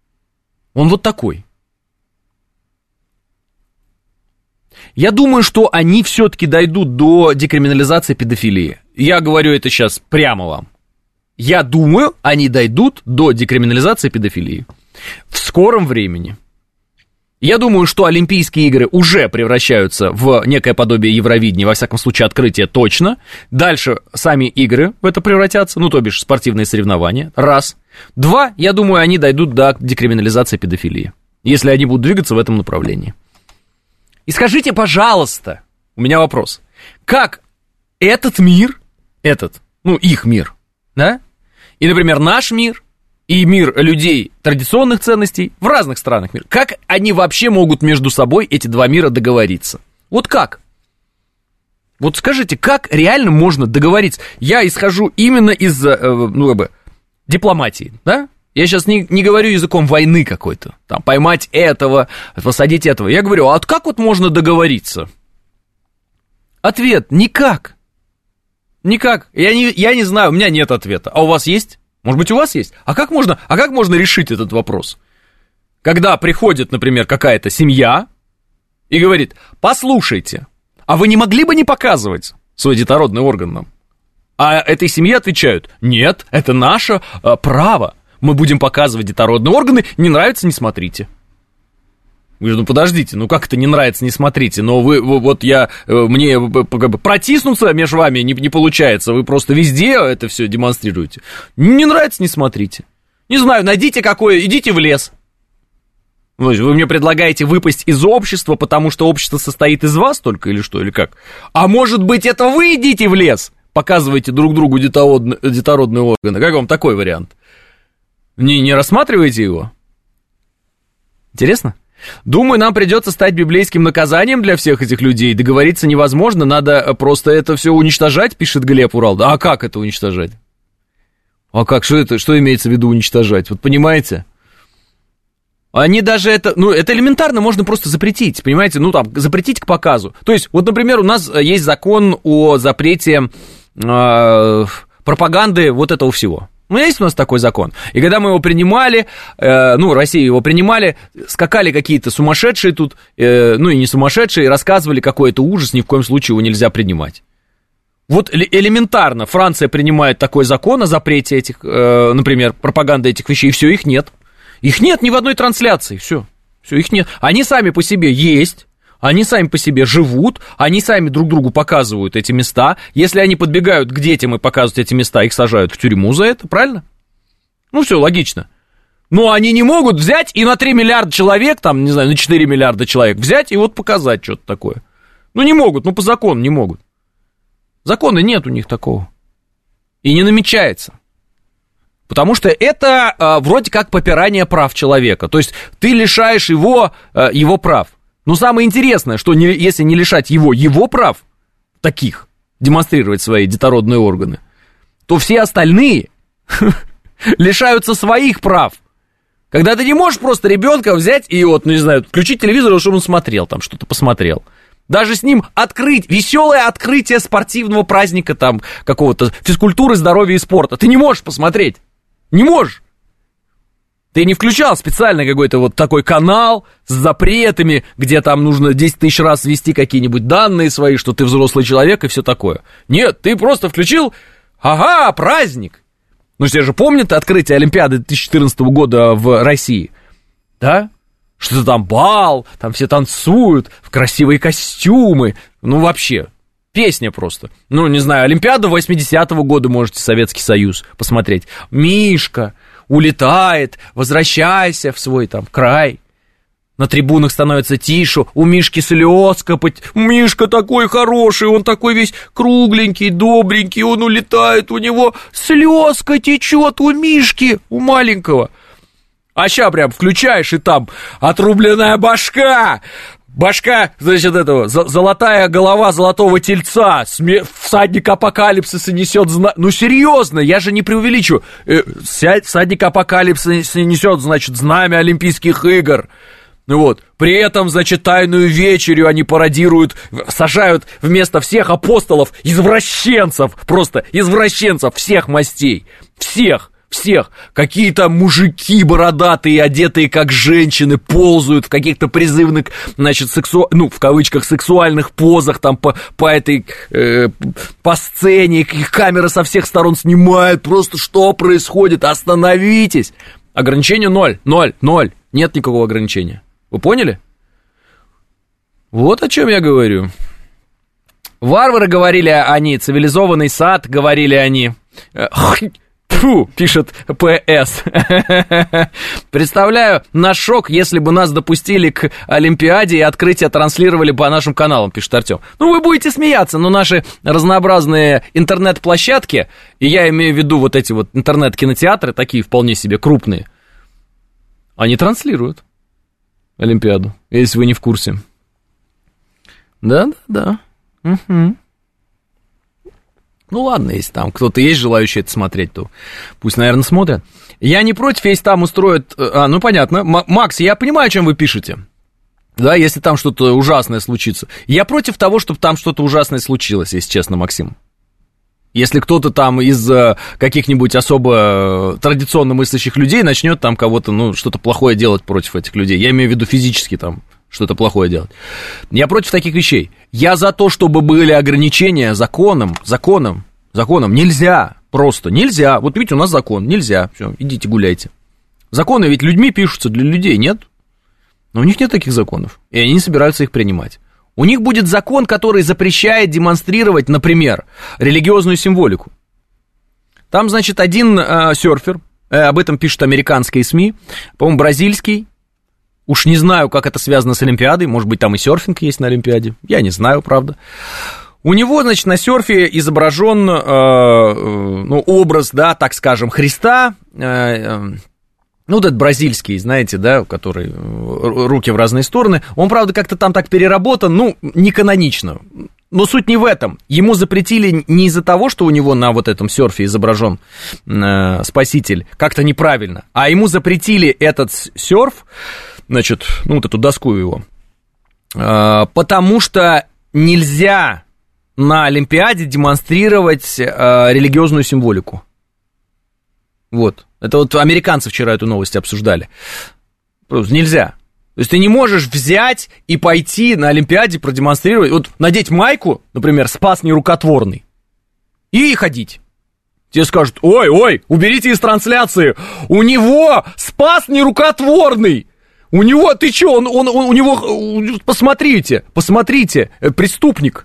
Я думаю, что они все-таки дойдут до декриминализации педофилии. Я говорю это сейчас прямо вам. Я думаю, они дойдут до декриминализации педофилии в скором времени. Я думаю, что Олимпийские игры уже превращаются в некое подобие Евровидения, во всяком случае, открытие точно. Дальше сами игры в это превратятся, то бишь спортивные соревнования. Раз. Два, я думаю, они дойдут до декриминализации педофилии, если они будут двигаться в этом направлении. И скажите, пожалуйста, у меня вопрос. Как этот мир, их мир, да? И, например, наш мир и мир людей традиционных ценностей в разных странах мира, как они вообще могут между собой, эти два мира, договориться? Вот как? Вот скажите, как реально можно договориться? Я исхожу именно из, дипломатии, да? Я сейчас не говорю языком войны какой-то, там, поймать этого, посадить этого. Я говорю, а как вот можно договориться? Ответ, никак. Никак. Я не знаю, у меня нет ответа. А у вас есть? Может быть, у вас есть? А как можно решить этот вопрос? Когда приходит, например, какая-то семья и говорит, послушайте, а вы не могли бы не показывать свой детородный орган нам? А этой семье отвечают, нет, это наше право. Мы будем показывать детородные органы, не нравится, не смотрите. Говорю, подождите, как это не нравится, не смотрите, но мне протиснуться между вами не получается, вы просто везде это все демонстрируете. Не нравится, не смотрите. Не знаю, найдите какое, идите в лес. Вы мне предлагаете выпасть из общества, потому что общество состоит из вас только, или что, или как? А может быть, это вы идите в лес, показываете друг другу детородные органы? Как вам такой вариант? Не рассматриваете его? Интересно? Думаю, нам придется стать библейским наказанием для всех этих людей. Договориться невозможно, надо просто это все уничтожать, пишет Глеб Урал. А как это уничтожать? А как? Что имеется в виду уничтожать? Вот понимаете? Они даже это элементарно можно просто запретить, понимаете? Запретить к показу. То есть, вот, например, у нас есть закон о запрете пропаганды вот этого всего. Есть у нас такой закон. И когда мы его принимали, Россия его принимали, скакали какие-то сумасшедшие тут, и не сумасшедшие, рассказывали, какой это ужас, ни в коем случае его нельзя принимать. Вот элементарно Франция принимает такой закон о запрете этих, например, пропаганды этих вещей, и все, их нет. Их нет ни в одной трансляции, все, их нет. Они сами по себе есть. Они сами по себе живут, они сами друг другу показывают эти места. Если они подбегают к детям и показывают эти места, их сажают в тюрьму за это, правильно? Все логично. Но они не могут взять и на 3 миллиарда человек, там, не знаю, на 4 миллиарда человек взять и вот показать что-то такое. Не могут, по закону не могут. Закона нет у них такого. И не намечается. Потому что это вроде как попирание прав человека. То есть ты лишаешь его прав. Но самое интересное, что если не лишать его прав, таких, демонстрировать свои детородные органы, то все остальные лишаются своих прав. Когда ты не можешь просто ребенка взять и включить телевизор, чтобы он смотрел, там что-то посмотрел. Даже с ним веселое открытие спортивного праздника, там, какого-то физкультуры, здоровья и спорта. Ты не можешь посмотреть. Не можешь. Ты не включал специально какой-то вот такой канал с запретами, где там нужно 10 тысяч раз ввести какие-нибудь данные свои, что ты взрослый человек и все такое. Нет, ты просто включил, ага, праздник. Ну, все же помнят открытие Олимпиады 2014 года в России, да? Что-то там бал, там все танцуют, в красивые костюмы, ну, вообще, песня просто. Ну, не знаю, Олимпиада 80-го года можете Советский Союз посмотреть. Мишка улетает, возвращайся в свой там край. На трибунах становится тише, у Мишки слезка, Мишка такой хороший, он такой весь кругленький, добренький, он улетает, у него слезка течет у Мишки, у маленького. А ща прям включаешь, и там отрубленная башка, значит, этого, золотая голова золотого тельца, всадник апокалипсиса несет Ну, серьезно, я же не преувеличу. Всадник апокалипсиса несет, значит, знамя Олимпийских игр. Вот. При этом, значит, тайную вечерю они пародируют, сажают вместо всех апостолов извращенцев, просто извращенцев всех мастей, всех. Какие-то мужики бородатые, одетые как женщины, ползают в каких-то призывных, значит, в кавычках, сексуальных позах, там, по сцене, их камера со всех сторон снимает, просто что происходит, остановитесь. Ограничение 0, нет никакого ограничения. Вы поняли? Вот о чем я говорю. Варвары, говорили они, цивилизованный сад, говорили они. Фу, пишет ПС. Представляю наш шок, если бы нас допустили к Олимпиаде и открытие транслировали по нашим каналам, пишет Артем. Ну, вы будете смеяться, но наши разнообразные интернет-площадки, и я имею в виду вот эти вот интернет-кинотеатры, такие вполне себе крупные, они транслируют Олимпиаду, если вы не в курсе. Да. Угу. Ну ладно, если там кто-то есть желающий это смотреть, то пусть, наверное, смотрят. Я не против, если там устроят... ну понятно. Макс, я понимаю, о чем вы пишете. Да, если там что-то ужасное случится. Я против того, чтобы там что-то ужасное случилось, если честно, Максим. Если кто-то там из каких-нибудь особо традиционно мыслящих людей начнет там кого-то, ну, что-то плохое делать против этих людей. Я имею в виду физически там что-то плохое делать. Я против таких вещей. Я за то, чтобы были ограничения законом. Нельзя, просто нельзя. Вот видите, у нас закон, нельзя. Все, идите гуляйте. Законы ведь людьми пишутся, для людей, нет? Но у них нет таких законов, и они не собираются их принимать. У них будет закон, который запрещает демонстрировать, например, религиозную символику. Там, значит, один серфер, об этом пишут американские СМИ, по-моему, бразильский. Уж не знаю, как это связано с Олимпиадой. Может быть, там и серфинг есть на Олимпиаде. Я не знаю, правда. У него, значит, на серфе изображен образ, да, так скажем, Христа. Ну, вот этот бразильский, знаете, да, который руки в разные стороны. Он, правда, как-то там так переработан, ну, не канонично. Но суть не в этом. Ему запретили не из-за того, что у него на вот этом серфе изображен Спаситель, как-то неправильно, а ему запретили этот серф, значит, ну, вот эту доску его, потому что нельзя на Олимпиаде демонстрировать религиозную символику. Вот. Это вот американцы вчера эту новость обсуждали. Просто нельзя. То есть ты не можешь взять и пойти на Олимпиаде продемонстрировать, вот надеть майку, например, «Спас нерукотворный», и ходить. Тебе скажут: ой, уберите из трансляции, у него «Спас нерукотворный». У него, ты чё, у него, посмотрите, преступник.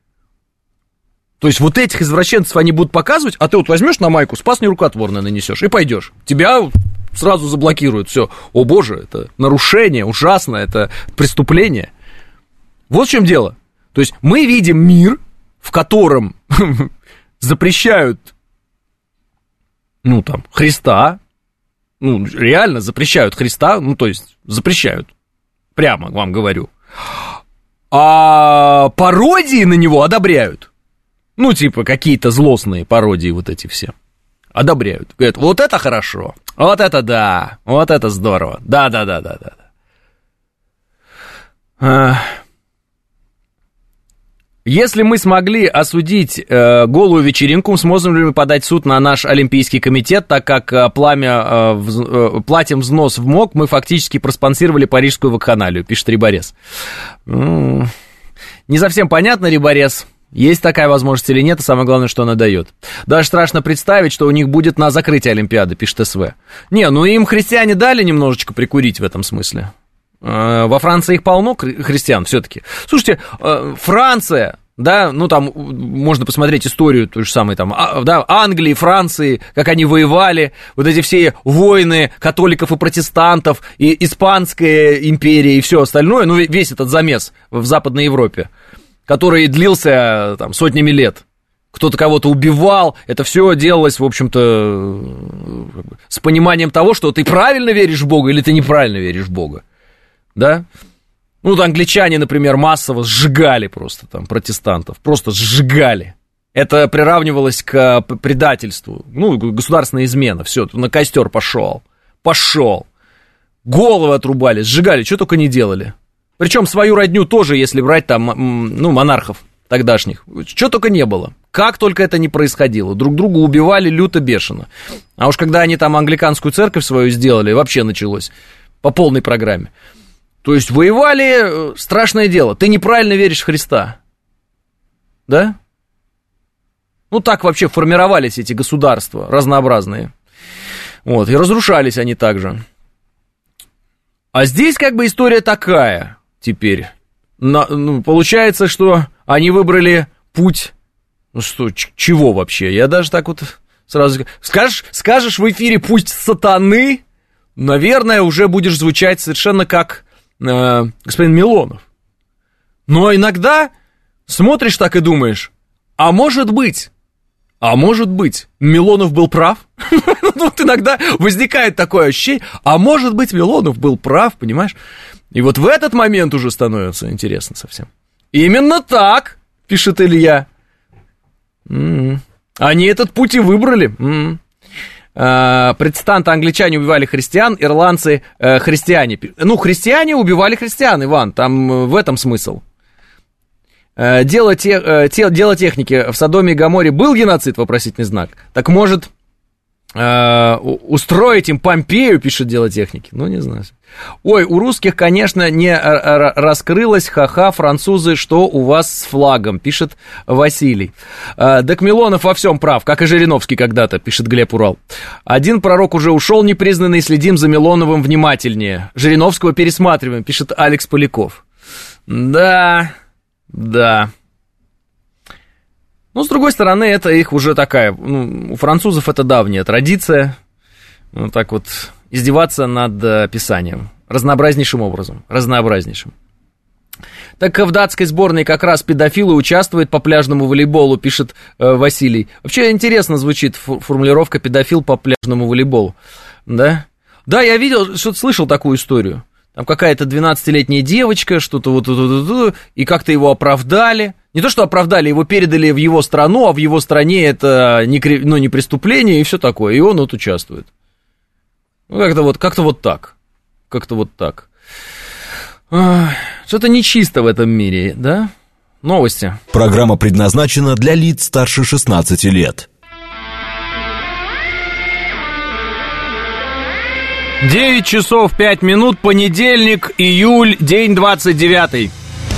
То есть вот этих извращенцев они будут показывать, а ты вот возьмешь на майку «Спас нерукотворный» нанесешь и пойдешь. Тебя сразу заблокируют, все. О боже, это нарушение, ужасно, это преступление. Вот в чем дело. То есть мы видим мир, в котором запрещают, ну там, Христа, ну реально запрещают Христа, ну то есть запрещают, прямо вам говорю. А пародии на него одобряют. Ну, типа, какие-то злостные пародии вот эти все. Одобряют. Говорят: вот это хорошо, вот это да, вот это здорово. Да. Если мы смогли осудить голую вечеринку, сможем ли мы подать в суд на наш Олимпийский комитет, так как платим взнос в МОК, мы фактически проспонсировали парижскую вакханалию, пишет Рибарес. Не совсем понятно, Рибарес, есть такая возможность или нет, и самое главное, что она дает. Даже страшно представить, что у них будет на закрытие Олимпиады, пишет СВ. Не, ну им христиане дали немножечко прикурить в этом смысле. Во Франции их полно, христиан, все-таки. Слушайте, Франция, да, ну там можно посмотреть историю той же самой там, да, Англии, Франции, как они воевали, вот эти все войны католиков и протестантов, и Испанская империя, и все остальное, ну весь этот замес в Западной Европе, который длился там сотнями лет. Кто-то кого-то убивал, это все делалось, в общем-то, с пониманием того, что ты правильно веришь в Бога или ты неправильно веришь в Бога. Да? Ну, вот англичане, например, массово сжигали просто там протестантов, просто сжигали. Это приравнивалось к предательству, ну, государственная измена, все, на костер пошел, головы отрубали, сжигали, что только не делали. Причем свою родню тоже, если брать там, ну, монархов тогдашних, что только не было, как только это не происходило, друг друга убивали люто бешено. А уж когда они там англиканскую церковь свою сделали, вообще началось по полной программе. То есть воевали, страшное дело. Ты неправильно веришь в Христа. Да? Ну, так вообще формировались эти государства разнообразные. Вот, и разрушались они также. А здесь как бы история такая теперь. Ну, получается, что они выбрали путь... Ну что, чего вообще? Я даже так вот сразу... Скажешь в эфире «путь сатаны», наверное, уже будешь звучать совершенно как... господин Милонов. Но иногда смотришь так и думаешь, а может быть, Милонов был прав? Вот иногда возникает такое ощущение, а может быть, Милонов был прав, понимаешь? И вот в этот момент уже становится интересно совсем. Именно так, пишет Илья. Они этот путь и выбрали. Протестанты, англичане убивали христиан, ирландцы христиане. Ну, христиане убивали христиан, Иван, там в этом смысл. Дело техники. В Содоме и Гоморе был геноцид, вопросительный знак. Так может устроить им Помпею, пишет дело техники. Ну, не знаю. Ой, у русских, конечно, не раскрылось, ха-ха, французы, что у вас с флагом, пишет Василий. Так Милонов во всем прав, как и Жириновский когда-то, пишет Глеб Урал. Один пророк уже ушел непризнанный, следим за Милоновым внимательнее. Жириновского пересматриваем, пишет Алекс Поляков. Да. Ну, с другой стороны, это их уже такая, ну, у французов это давняя традиция, вот так вот издеваться над Писанием, разнообразнейшим образом, Так в датской сборной как раз педофилы участвуют по пляжному волейболу, пишет Василий. Вообще интересно звучит формулировка «педофил по пляжному волейболу», да? Да, я видел, что-то слышал такую историю. Там какая-то 12-летняя девочка, что-то вот, и как-то его оправдали. Не то, что оправдали, его передали в его страну, а в его стране это не преступление и все такое, и он вот участвует. Ну, как-то вот так. Что-то нечисто в этом мире, да? Новости. Программа предназначена для лиц старше 16 лет. 9 часов 5 минут, понедельник, июль, день 29.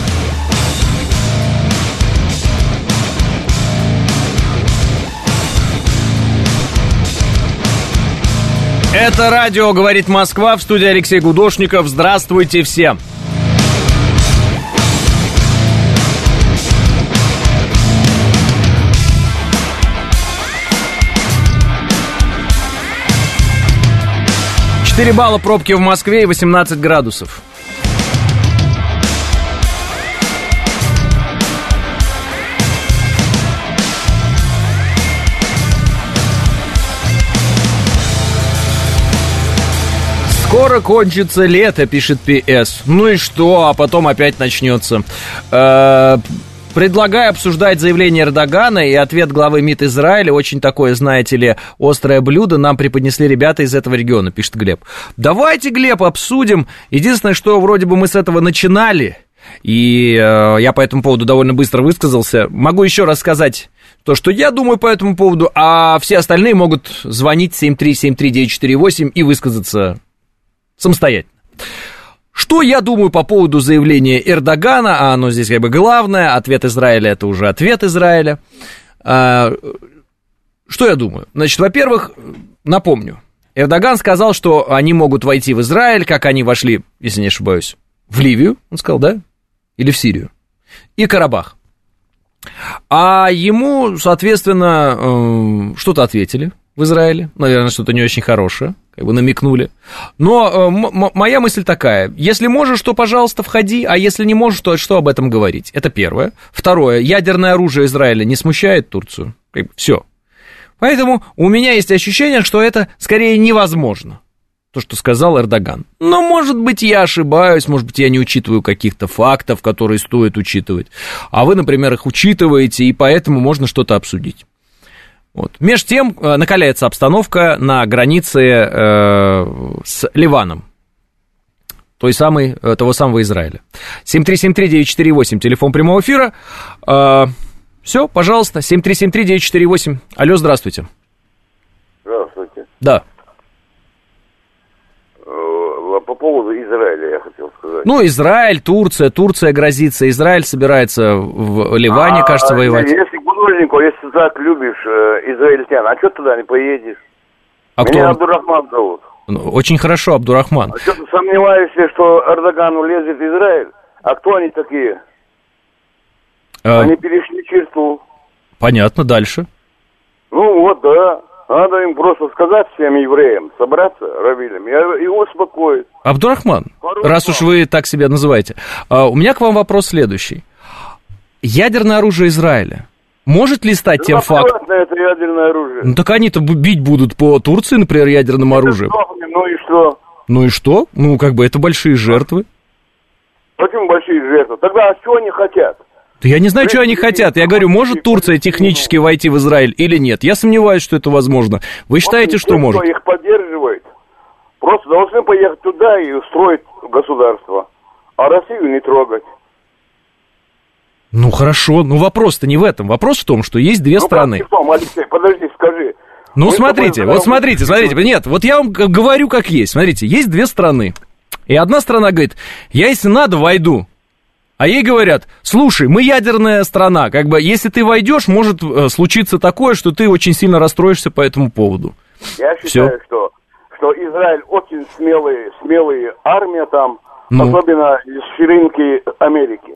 Это радио «Говорит Москва», в студии Алексей Гудошников. Здравствуйте всем. Четыре балла пробки в Москве и 18 градусов. Скоро кончится лето, пишет ПС. Ну и что, а потом опять начнется. Предлагаю обсуждать заявление Эрдогана и ответ главы МИД Израиля. Очень такое, знаете ли, острое блюдо нам преподнесли ребята из этого региона, пишет Глеб. Давайте, Глеб, обсудим. Единственное, что вроде бы мы с этого начинали. И я по этому поводу довольно быстро высказался. Могу еще раз сказать то, что я думаю по этому поводу, а все остальные могут звонить 7373948 и высказаться самостоятельно. Что я думаю по поводу заявления Эрдогана, а оно здесь как бы главное, ответ Израиля — это уже ответ Израиля. Что я думаю? Значит, во-первых, напомню, Эрдоган сказал, что они могут войти в Израиль, как они вошли, если не ошибаюсь, в Ливию, он сказал, да? Или в Сирию, и Карабах. А ему, соответственно, что-то ответили в Израиле, наверное, что-то не очень хорошее, как бы намекнули. Но моя мысль такая: если можешь, то, пожалуйста, входи, а если не можешь, то что об этом говорить? Это первое. Второе, ядерное оружие Израиля не смущает Турцию? Все. Поэтому у меня есть ощущение, что это скорее невозможно, то, что сказал Эрдоган. Но, может быть, я ошибаюсь, может быть, я не учитываю каких-то фактов, которые стоит учитывать. А вы, например, их учитываете, и поэтому можно что-то обсудить. Вот. Между тем накаляется обстановка на границе с Ливаном, того самого Израиля. 7373948, телефон прямого эфира. Все, пожалуйста, 7373948. Алло, здравствуйте. Здравствуйте. Да. По поводу Израиля я хотел сказать. Ну, Израиль, Турция грозится, Израиль собирается в Ливане, кажется, воевать. Если художнику, если ты так любишь израильтян, а что ты туда не поедешь? А Меня кто? Абдурахман зовут. Очень хорошо, Абдурахман. А что ты сомневаешься, что Эрдоган улезет в Израиль? А кто они такие? Они перешли черту. Понятно, дальше. Ну вот, да. Надо им просто сказать всем евреям, собраться, раввинам, и успокоить. Абдурахман, раз уж вы так себя называете, у меня к вам вопрос следующий. Ядерное оружие Израиля может ли стать тем фактом... это ядерное оружие. Ну так они-то бить будут по Турции, например, ядерным оружием. Ну и что? Ну и что? Ну как бы это большие жертвы. Почему большие жертвы? Тогда что они хотят? Да я не знаю, что они хотят. Я говорю, может Турция технически войти в Израиль или нет? Я сомневаюсь, что это возможно. Вы считаете, что может? Кто их поддерживает, просто должны поехать туда и устроить государство, а Россию не трогать. Ну хорошо, но вопрос-то не в этом. Вопрос в том, что есть две страны. Алексей, подожди, скажи. Ну смотрите, нет, вот я вам говорю как есть. Смотрите, есть две страны. И одна страна говорит, я если надо войду. А ей говорят, слушай, мы ядерная страна, как бы, если ты войдешь, может случиться такое, что ты очень сильно расстроишься по этому поводу. Я считаю, что Израиль очень смелая армия там, особенно из ширинки Америки.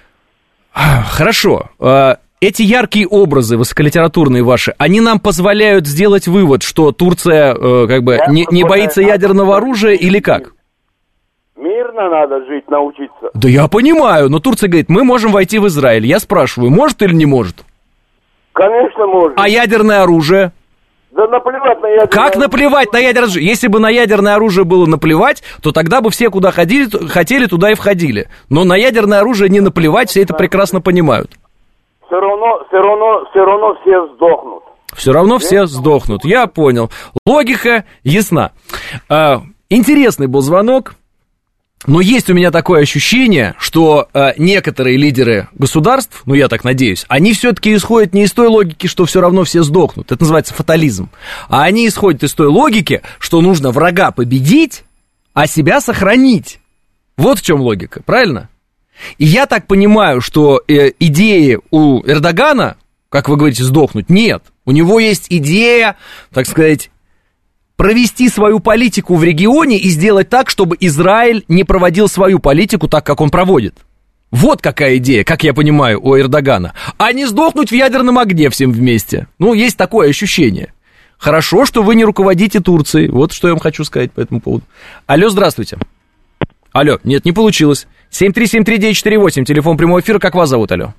Хорошо. Эти яркие образы высоколитературные ваши, они нам позволяют сделать вывод, что Турция как бы не боится ядерного оружия или как? Мирно надо жить, научиться. Да я понимаю, но Турция говорит, мы можем войти в Израиль. Я спрашиваю, может или не может? Конечно, может. А ядерное оружие? Да наплевать на ядерное Как наплевать на ядерное оружие? Если бы на ядерное оружие было наплевать, то тогда бы все, куда хотели, туда и входили. Но на ядерное оружие не наплевать, все это прекрасно понимают. Все равно все сдохнут. Все равно все сдохнут, я понял. Логика ясна. Интересный был звонок. Но есть у меня такое ощущение, что некоторые лидеры государств, ну я так надеюсь, они все-таки исходят не из той логики, что все равно все сдохнут, это называется фатализм, а они исходят из той логики, что нужно врага победить, а себя сохранить. Вот в чем логика, правильно? И я так понимаю, что идеи у Эрдогана, как вы говорите, сдохнуть, нет. У него есть идея, так сказать, провести свою политику в регионе и сделать так, чтобы Израиль не проводил свою политику так, как он проводит. Вот какая идея, как я понимаю, у Эрдогана. А не сдохнуть в ядерном огне всем вместе. Ну, есть такое ощущение. Хорошо, что вы не руководите Турцией. Вот что я вам хочу сказать по этому поводу. Алло, здравствуйте. Алло, нет, не получилось. 7373948, телефон прямого эфира. Как вас зовут, алло?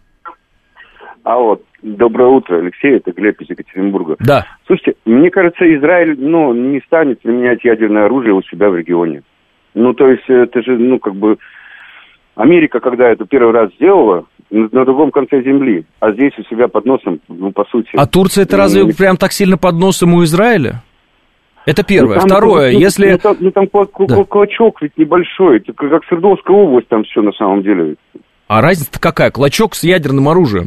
Доброе утро, Алексей, это Глеб из Екатеринбурга. Да. Слушайте, мне кажется, Израиль, не станет применять ядерное оружие у себя в регионе. То есть, это же, Америка, когда это первый раз сделала, на другом конце земли, а здесь у себя под носом, по сути... А Турция это разве прям так сильно под носом у Израиля? Это первое. Второе, если... Там клочок ведь небольшой, это как Свердловская область там все на самом деле. А разница-то какая? Клочок с ядерным оружием.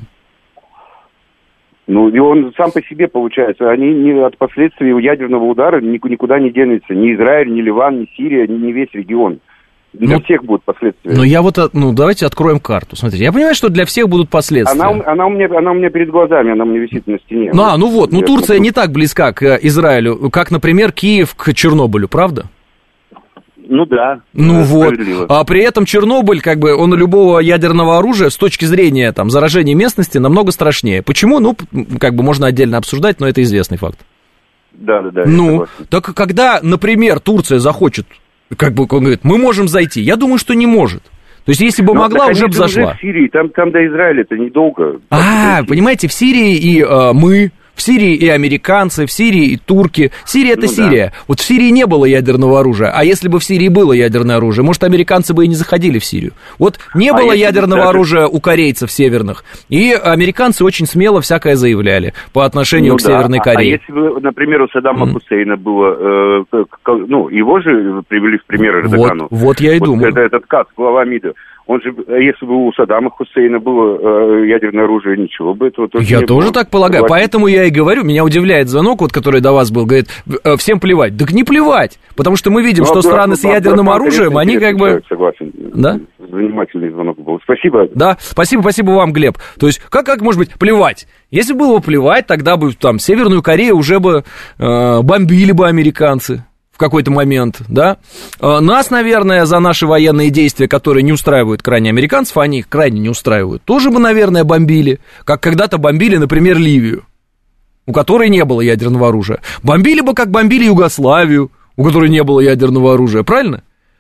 Ну, и он сам по себе, получается, они от последствий ядерного удара никуда не денутся. Ни Израиль, ни Ливан, ни Сирия, ни весь регион. Для всех будут последствия. Давайте откроем карту. Смотрите, я понимаю, что для всех будут последствия. Она у меня перед глазами, она у меня висит на стене. Турция не так близка к Израилю, как, например, Киев к Чернобылю, правда? Ну да. А при этом Чернобыль, он у любого ядерного оружия с точки зрения заражения местности намного страшнее. Почему? Можно отдельно обсуждать, но это известный факт. Да. Так когда, например, Турция захочет, он говорит, мы можем зайти, я думаю, что не может. То есть, если бы могла, уже бы зашла. В Сирии, там до Израиля это недолго. Понимаете, в Сирии и мы... В Сирии и американцы, в Сирии и турки. Сирия — это Сирия. Да. Вот в Сирии не было ядерного оружия. А если бы в Сирии было ядерное оружие, может, американцы бы и не заходили в Сирию. Вот не было ядерного оружия у корейцев северных. И американцы очень смело всякое заявляли по отношению к Северной Корее. А если бы, например, у Саддама Хусейна было... его же привели в пример Эрдогану. Вот я и думаю. Этот Кац, глава МИДа. Он же, если бы у Саддама Хусейна было ядерное оружие, ничего бы этого тоже не было. Я тоже так полагаю, поэтому я и говорю, меня удивляет звонок, который до вас был, говорит, всем плевать. Так не плевать, потому что мы видим, что страны с ядерным оружием, они Согласен, да? Занимательный звонок был, спасибо. Да, спасибо вам, Глеб. То есть, как может быть плевать? Если было бы плевать, тогда бы Северную Корею уже бы бомбили бы американцы. В какой-то момент, да, нас, наверное, за наши военные действия, которые не устраивают крайне американцев, они их крайне не устраивают, тоже бы, наверное, бомбили, как когда-то бомбили, например, Ливию, у которой не было ядерного оружия. Бомбили бы, как бомбили Югославию, у которой не было ядерного оружия, правильно?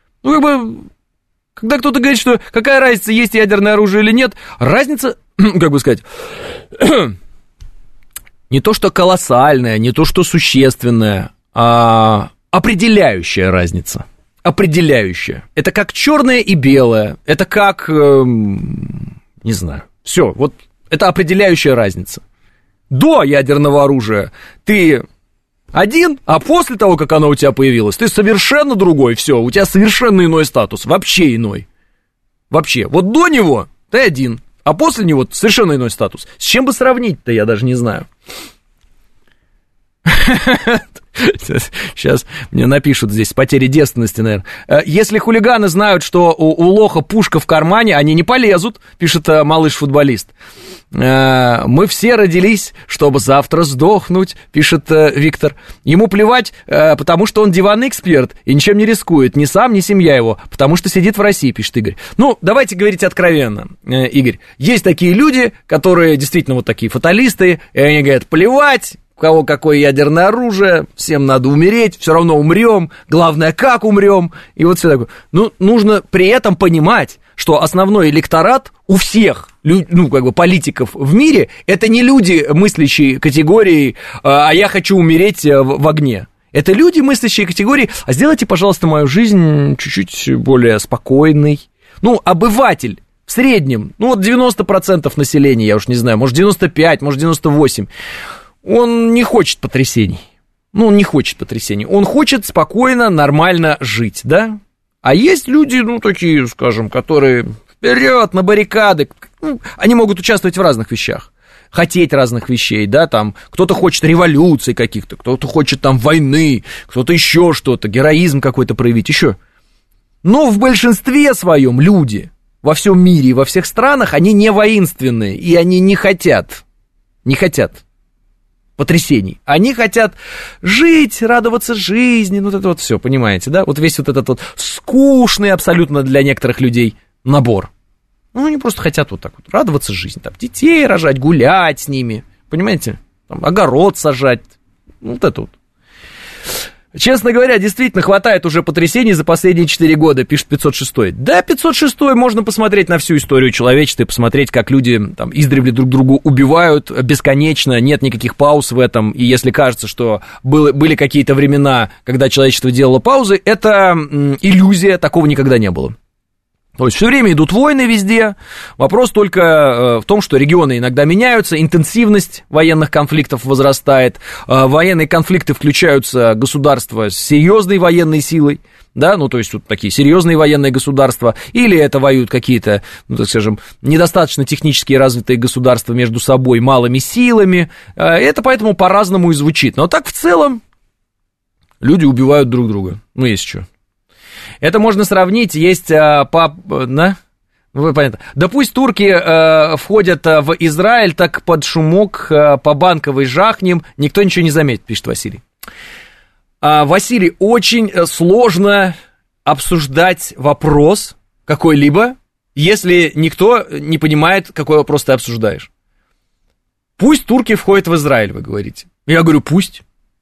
Когда кто-то говорит, что какая разница, есть ядерное оружие или нет, разница, не то что колоссальная, не то что существенная, а... определяющая разница. Определяющая. Это как черное и белое. Это как, не знаю. Все, вот это определяющая разница. До ядерного оружия ты один, а после того, как оно у тебя появилось, ты совершенно другой. Все, у тебя совершенно иной статус. Вообще иной. Вообще. Вот до него ты один, а после него совершенно иной статус. С чем бы сравнить-то, я даже не знаю. Сейчас мне напишут здесь, потери девственности, наверное. Если хулиганы знают, что у лоха пушка в кармане, они не полезут, пишет малыш-футболист. Мы все родились, чтобы завтра сдохнуть, пишет Виктор. Ему плевать, потому что он диванный эксперт и ничем не рискует, ни сам, ни семья его, потому что сидит в России, пишет Игорь. Давайте говорить откровенно, Игорь. Есть такие люди, которые действительно вот такие фаталисты, и они говорят, плевать, у кого какое ядерное оружие, всем надо умереть, все равно умрем, главное, как умрем, и вот все такое. Нужно при этом понимать, что основной электорат у всех, политиков в мире, это не люди, мыслящие категорией, а я хочу умереть в огне. Это люди, мыслящие категорией, а сделайте, пожалуйста, мою жизнь чуть-чуть более спокойной. Обыватель в среднем, 90% населения, я уж не знаю, может, 95%, может, 98%. Он не хочет потрясений. Он не хочет потрясений. Он хочет спокойно, нормально жить, да? А есть люди, такие, скажем, которые вперед на баррикады. Они могут участвовать в разных вещах. Хотеть разных вещей, да, кто-то хочет революции каких-то, кто-то хочет войны, кто-то еще что-то, героизм какой-то проявить, еще. Но в большинстве своем люди во всем мире и во всех странах, они не воинственные, и они не хотят потрясений. Они хотят жить, радоваться жизни, это вот все, понимаете, да? Вот весь вот этот вот скучный абсолютно для некоторых людей набор. Они просто хотят вот так вот радоваться жизни, детей рожать, гулять с ними, понимаете? Огород сажать, вот это вот. Честно говоря, действительно хватает уже потрясений за последние 4 года, пишет 506-й. Да, 506-й можно посмотреть на всю историю человечества и посмотреть, как люди издревле друг друга убивают бесконечно, нет никаких пауз в этом, и если кажется, что были какие-то времена, когда человечество делало паузы, это иллюзия, такого никогда не было. То есть все время идут войны везде, вопрос только в том, что регионы иногда меняются, интенсивность военных конфликтов возрастает, военные конфликты включаются государства с серьезной военной силой, да, ну то есть вот такие серьезные военные государства, или это воюют какие-то, ну так скажем, недостаточно технически развитые государства между собой малыми силами, это поэтому по-разному и звучит, но так в целом люди убивают друг друга, ну есть что. Это можно сравнить, есть да? Ну, понятно. Да пусть турки входят в Израиль, так под шумок по Банковой жахнем, никто ничего не заметит, пишет Василий. Василий, очень сложно обсуждать вопрос какой-либо, если никто не понимает, какой вопрос ты обсуждаешь. Пусть турки входят в Израиль, вы говорите. Я говорю, пусть.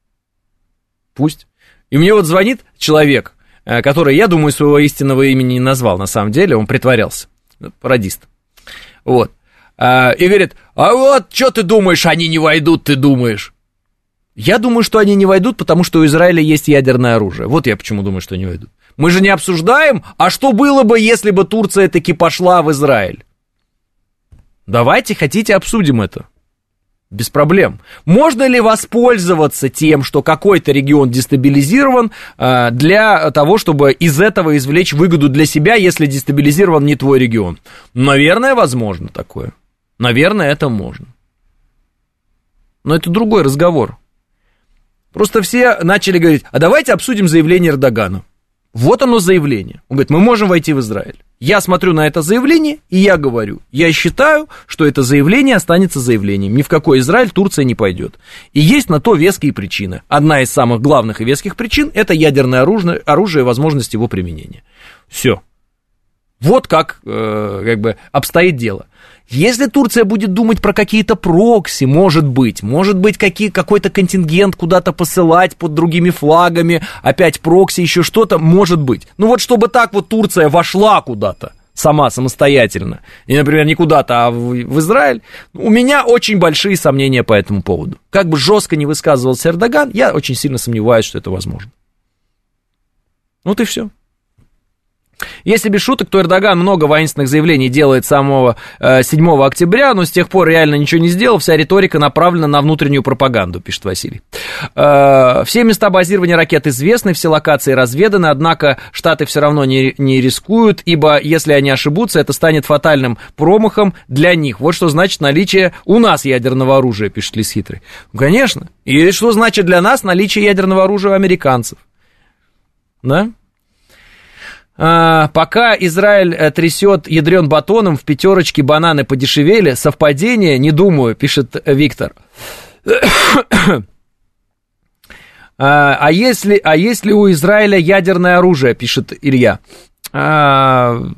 Пусть. И мне вот звонит человек, который, я думаю, своего истинного имени не назвал, на самом деле, он притворялся, пародист, вот, и говорит, а вот, что ты думаешь, они не войдут, ты думаешь? Я думаю, что они не войдут, потому что у Израиля есть ядерное оружие, вот я почему думаю, что они войдут. Мы же не обсуждаем, а что было бы, если бы Турция таки пошла в Израиль? Давайте, хотите, обсудим это. Без проблем. Можно ли воспользоваться тем, что какой-то регион дестабилизирован, для того, чтобы из этого извлечь выгоду для себя, если дестабилизирован не твой регион? Наверное, возможно такое. Наверное, это можно. Но это другой разговор. Просто все начали говорить, а давайте обсудим заявление Эрдогана. Вот оно заявление. Он говорит, мы можем войти в Израиль. Я смотрю на это заявление, и я говорю, я считаю, что это заявление останется заявлением. Ни в какой Израиль Турция не пойдет. И есть на то веские причины. Одна из самых главных и веских причин – это ядерное оружие и возможность его применения. Все. Вот как обстоит дело. Если Турция будет думать про какие-то прокси, может быть какой-то контингент куда-то посылать под другими флагами, опять прокси, еще что-то, может быть. Ну вот чтобы так вот Турция вошла куда-то самостоятельно, и, например, не куда-то, а в Израиль, у меня очень большие сомнения по этому поводу. Как бы жестко не высказывался Эрдоган, я очень сильно сомневаюсь, что это возможно. Вот и все. Если без шуток, то Эрдоган много воинственных заявлений делает с самого 7 октября, но с тех пор реально ничего не сделал, вся риторика направлена на внутреннюю пропаганду, пишет Василий. Все места базирования ракет известны, все локации разведаны, однако Штаты все равно не рискуют, ибо если они ошибутся, это станет фатальным промахом для них. Вот что значит наличие у нас ядерного оружия, пишет Лис Хитрый. Ну, конечно. И что значит для нас наличие ядерного оружия у американцев? Да? Пока Израиль трясет ядрен батоном, в пятерочке бананы подешевели. Совпадение? Не думаю, пишет Виктор. А если у Израиля ядерное оружие, пишет Илья? Ну,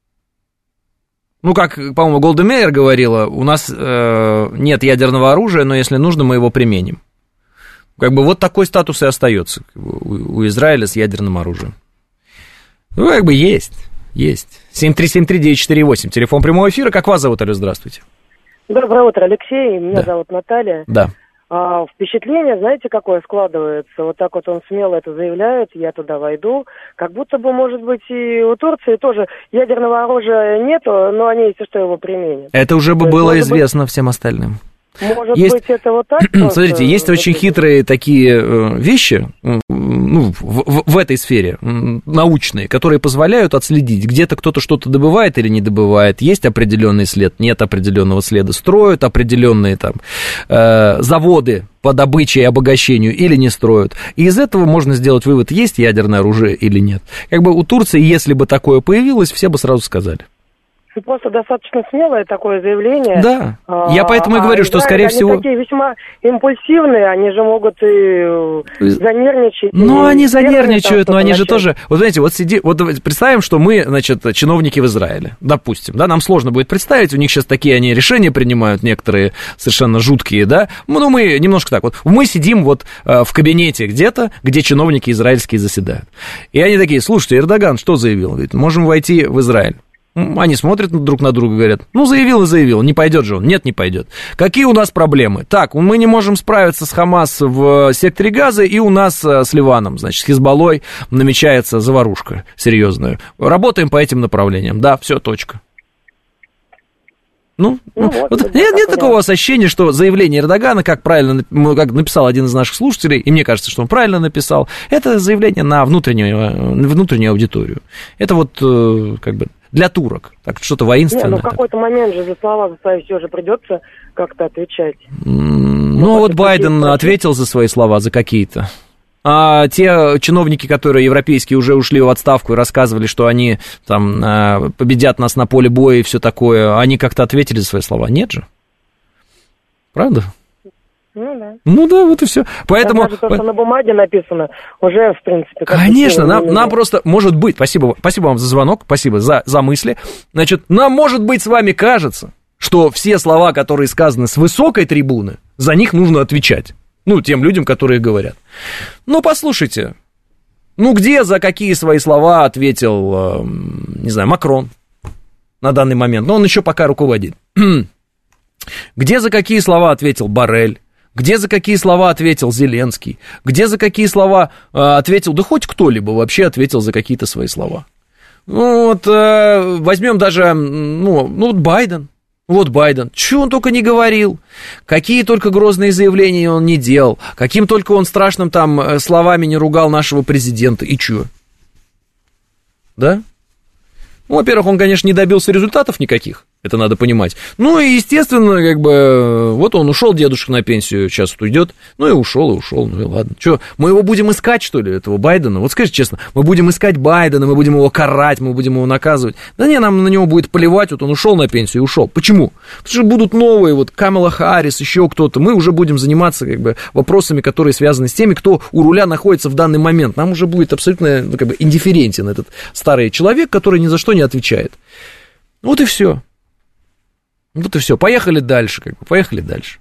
как, по-моему, Голда Меир говорила, у нас нет ядерного оружия, но если нужно, мы его применим. Как бы вот такой статус и остается у Израиля с ядерным оружием. Ну, как бы есть. 7373948, телефон прямого эфира. Как вас зовут, Алло, здравствуйте. Доброе утро, Алексей. Меня зовут Наталья. Да. Впечатление, знаете, какое складывается? Вот так вот он смело это заявляет, я туда войду. Как будто бы, может быть, и у Турции тоже ядерного оружия нету, но они, если что, его применят. Это уже бы было известно всем остальным. Может быть, это вот так? Смотрите, есть очень хитрые такие вещи, ну, в этой сфере, научные, которые позволяют отследить, где-то кто-то что-то добывает или не добывает, есть определенный след, нет определенного следа, строят определенные там заводы по добыче и обогащению или не строят. И из этого можно сделать вывод, есть ядерное оружие или нет. Как бы у Турции, если бы такое появилось, все бы сразу сказали. Просто достаточно смелое такое заявление. Да, я поэтому и говорю, что, скорее всего... Они такие весьма импульсивные, они же могут и занервничать. Ну, они занервничают, но они же тоже... Вот знаете, вот представим, что мы, значит, чиновники в Израиле, допустим, да, нам сложно будет представить, у них сейчас такие они решения принимают, некоторые совершенно жуткие, да, ну, мы немножко так вот, мы сидим вот в кабинете где-то, где чиновники израильские заседают, и они такие, слушайте, Эрдоган что заявил? Говорит, можем войти в Израиль. Они смотрят друг на друга и говорят, ну, заявил и заявил, не пойдет же он. Нет, не пойдет. Какие у нас проблемы? Так, мы не можем справиться с Хамас в секторе Газа, и у нас с Ливаном, значит, с Хизбаллой намечается заварушка серьезная. Работаем по этим направлениям. Да, все, точка. Нет такого ощущения, что заявление Эрдогана, как написал один из наших слушателей, и мне кажется, что он правильно написал, это заявление на внутреннюю аудиторию. Это вот как бы для турок, так что-то воинственное. В какой-то момент же за слова за свои все же придется как-то отвечать. Вот Байден ответил за свои слова, за какие-то. А те чиновники, которые европейские уже ушли в отставку и рассказывали, что они там победят нас на поле боя и все такое, они как-то ответили за свои слова? Нет же. Правда? Ну да, вот и все. Поэтому... Даже то, что на бумаге написано, уже, в принципе... Конечно, нам просто, может быть, спасибо вам за звонок, спасибо за мысли. Значит, нам, может быть, с вами кажется, что все слова, которые сказаны с высокой трибуны, за них нужно отвечать. Тем людям, которые говорят. Послушайте, где за какие свои слова ответил, не знаю, Макрон на данный момент? Он еще пока руководит. Где за какие слова ответил Боррель? Где за какие слова ответил Зеленский? Где за какие слова ответил, да хоть кто-либо вообще ответил за какие-то свои слова? Возьмем даже, Байден. Вот Байден, что он только не говорил, какие только грозные заявления он не делал, каким только он страшным там словами не ругал нашего президента, и чё? Да? Во-первых, он, конечно, не добился результатов никаких, это надо понимать. И, естественно, вот он ушел, дедушка на пенсию сейчас уйдет, и ушел, и ладно. Что, мы его будем искать, что ли, этого Байдена? Вот скажите честно, мы будем искать Байдена, мы будем его карать, мы будем его наказывать. Да не, нам на него будет плевать, вот он ушел на пенсию и ушел. Почему? Потому что будут новые, вот Камала Харрис, еще кто-то, мы уже будем заниматься вопросами, которые связаны с теми, кто у руля находится в данный момент. Нам уже будет абсолютно индифферентен этот старый человек, который ни за что не отвечает. Вот и все. Поехали дальше, поехали дальше.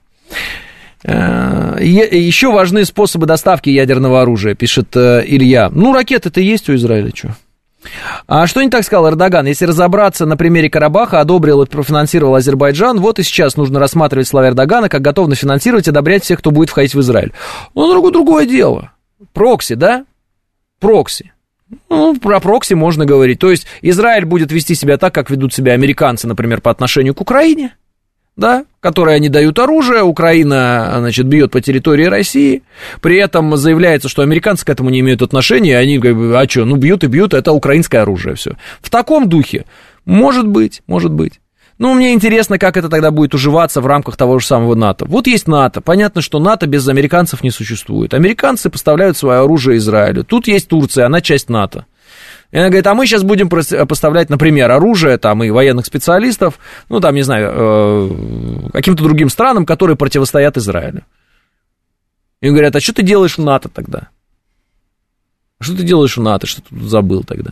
Еще важны способы доставки ядерного оружия, пишет Илья. Ракеты-то есть у Израиля, что? А что не так сказал Эрдоган? Если разобраться на примере Карабаха, одобрил и профинансировал Азербайджан, вот и сейчас нужно рассматривать слова Эрдогана как готовность финансировать и одобрять всех, кто будет входить в Израиль. Другое дело. Прокси, да? Прокси. Про прокси можно говорить. То есть Израиль будет вести себя так, как ведут себя американцы, например, по отношению к Украине, да, которые они дают оружие, Украина, значит, бьет по территории России, при этом заявляется, что американцы к этому не имеют отношения, они бьют и бьют, это украинское оружие, все. В таком духе, может быть. Мне интересно, как это тогда будет уживаться в рамках того же самого НАТО. Вот есть НАТО. Понятно, что НАТО без американцев не существует. Американцы поставляют свое оружие Израилю. Тут есть Турция, она часть НАТО. И она говорит, а мы сейчас будем поставлять, например, оружие там, и военных специалистов, каким-то другим странам, которые противостоят Израилю. И говорят, а что ты делаешь в НАТО тогда? Что ты делаешь в НАТО? Что ты тут забыл тогда?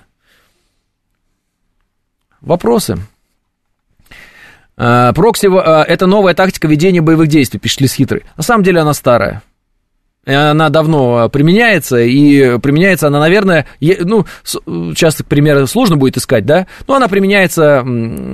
Вопросы? Прокси – это новая тактика ведения боевых действий, пишет Лис Хитрый. На самом деле она старая. Она давно применяется, и применяется она, наверное, часто примеры сложно будет искать, да? Но она применяется,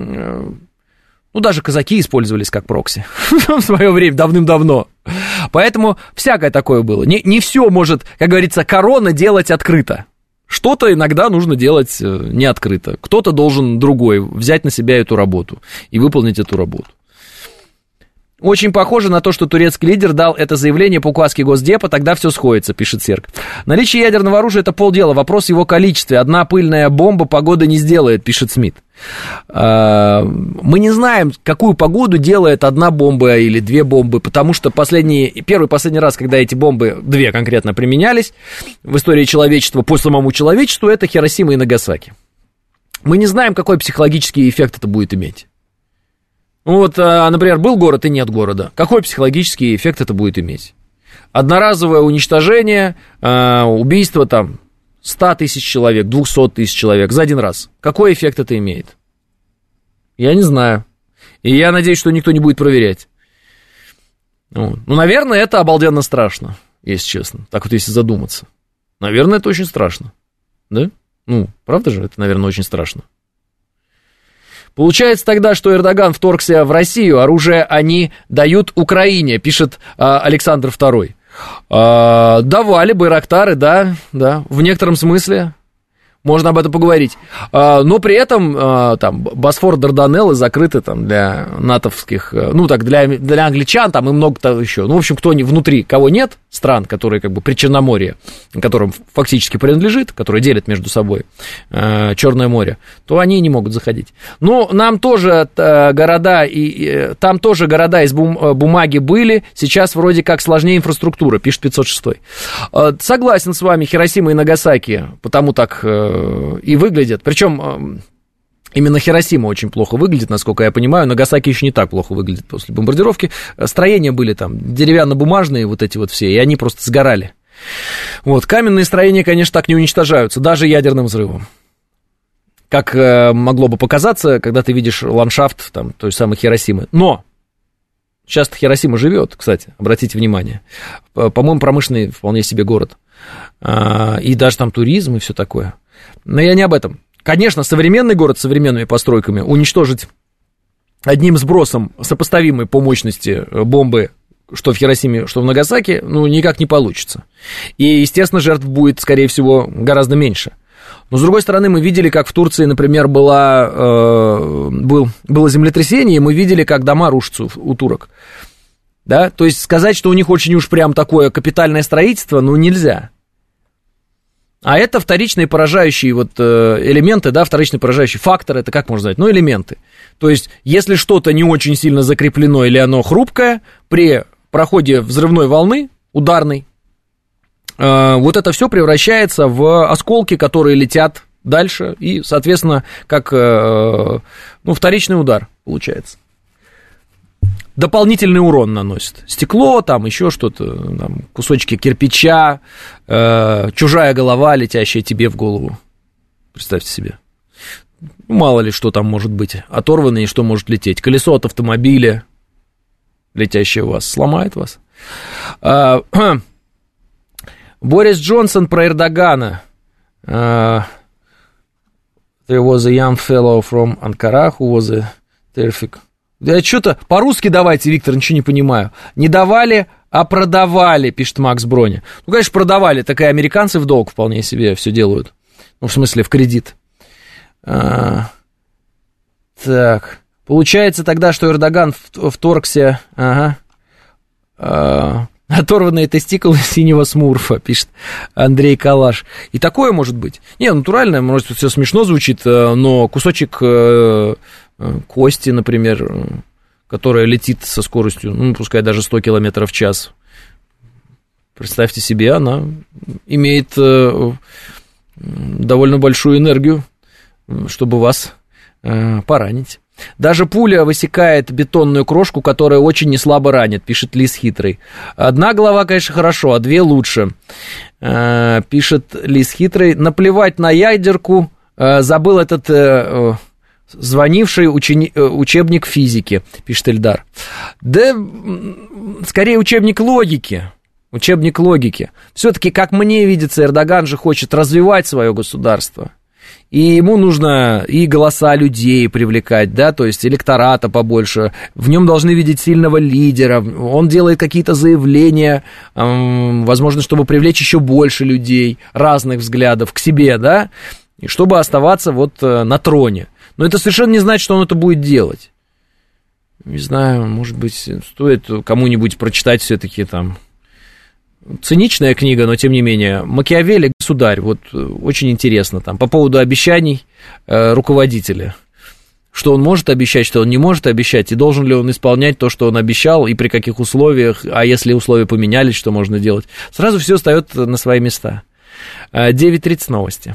даже казаки использовались как прокси в свое время, давным-давно. Поэтому всякое такое было. Не все может, как говорится, корона делать открыто. Что-то иногда нужно делать не открыто. Кто-то должен другой взять на себя эту работу и выполнить эту работу. Очень похоже на то, что турецкий лидер дал это заявление по указке Госдепа, тогда все сходится, пишет Серк. Наличие ядерного оружия – это полдела, вопрос в его количестве. Одна пыльная бомба погоды не сделает, пишет Смит. Мы не знаем, какую погоду делает одна бомба или две бомбы, потому что первый и последний раз, когда эти бомбы, две конкретно, применялись в истории человечества, по самому человечеству, это Хиросима и Нагасаки. Мы не знаем, какой психологический эффект это будет иметь. Например, был город и нет города. Какой психологический эффект это будет иметь? Одноразовое уничтожение, убийство 100 тысяч человек, 200 тысяч человек за один раз. Какой эффект это имеет? Я не знаю. И я надеюсь, что никто не будет проверять. Наверное, это обалденно страшно, если честно. Так вот, если задуматься. Наверное, это очень страшно. Да? Правда же? Это, наверное, очень страшно. Получается тогда, что Эрдоган вторгся в Россию, оружие они дают Украине, пишет Александр II. Давали байрактары, да, в некотором смысле. Можно об этом поговорить. Но при этом там Босфор, Дарданеллы закрыты там для натовских, ну так, для англичан там и много-то еще. Ну, в общем, кто внутри, кого нет, стран, которые как бы при Черноморье, которым фактически принадлежит, которые делят между собой Черное море, то они не могут заходить. Но нам тоже города, там тоже города из бумаги были, сейчас вроде как сложнее инфраструктура, пишет 506. Согласен с вами, Хиросима и Нагасаки, потому так и выглядят. Причем именно Хиросима очень плохо выглядит, насколько я понимаю. Нагасаки еще не так плохо выглядит после бомбардировки. Строения были там деревянно-бумажные, вот эти вот все, и они просто сгорали. Вот, каменные строения, конечно, так не уничтожаются, даже ядерным взрывом. Как могло бы показаться, когда ты видишь ландшафт там, той самой Хиросимы. Но сейчас Хиросима живет, кстати, обратите внимание. По-моему, промышленный вполне себе город. И даже там туризм и все такое. Но я не об этом. Конечно, современный город с современными постройками уничтожить одним сбросом сопоставимой по мощности бомбы, что в Хиросиме, что в Нагасаки, ну, никак не получится. И, естественно, жертв будет, скорее всего, гораздо меньше. Но, с другой стороны, мы видели, как в Турции, например, было землетрясение, и мы видели, как дома рушатся у турок. Да? То есть сказать, что у них очень уж прям такое капитальное строительство, ну, нельзя. А это вторичные поражающие вот элементы, да, вторичные поражающие факторы, это как можно назвать? Ну, элементы. То есть, если что-то не очень сильно закреплено или оно хрупкое, при проходе взрывной волны, ударной, вот это все превращается в осколки, которые летят дальше, и, соответственно, как вторичный удар получается. Дополнительный урон наносит. Стекло, там еще что-то, там, кусочки кирпича, чужая голова, летящая тебе в голову. Представьте себе. Мало ли, что там может быть оторвано и что может лететь. Колесо от автомобиля, летящее у вас, сломает вас. Борис Джонсон про Эрдогана. There was a young fellow from Ankara who was a terrific... Да что-то по-русски давайте, Виктор, ничего не понимаю. Не давали, а продавали, пишет Макс Броня. Ну, конечно, продавали, так и американцы в долг вполне себе все делают. Ну, в смысле, в кредит. Так, получается тогда, что Эрдоган вторгся... Оторванные тестикулы синего смурфа, пишет Андрей Калаш. И такое может быть. Не, натурально, может, все смешно звучит, но кусочек кости, например, которая летит со скоростью, ну, пускай даже 100 км в час. Представьте себе, она имеет довольно большую энергию, чтобы вас поранить. Даже пуля высекает бетонную крошку, которая очень неслабо ранит, пишет Лис Хитрый. Одна голова, конечно, хорошо, а две лучше, пишет Лис Хитрый. Наплевать на ядерку, забыл этот звонивший учебник физики, пишет Эльдар. Да, скорее учебник логики. Учебник логики. Все-таки, как мне видится, Эрдоган же хочет развивать свое государство. И ему нужно и голоса людей привлекать, да, то есть электората побольше, в нем должны видеть сильного лидера, он делает какие-то заявления, возможно, чтобы привлечь еще больше людей разных взглядов к себе, да, и чтобы оставаться вот на троне. Но это совершенно не значит, что он это будет делать. Не знаю, может быть, стоит кому-нибудь прочитать все-таки там... Циничная книга, но тем не менее. Макиавелли «Государь». Вот очень интересно там по поводу обещаний руководителя. Что он может обещать, что он не может обещать, и должен ли он исполнять то, что он обещал, и при каких условиях, а если условия поменялись, что можно делать. Сразу все встает на свои места. 9:30 новости.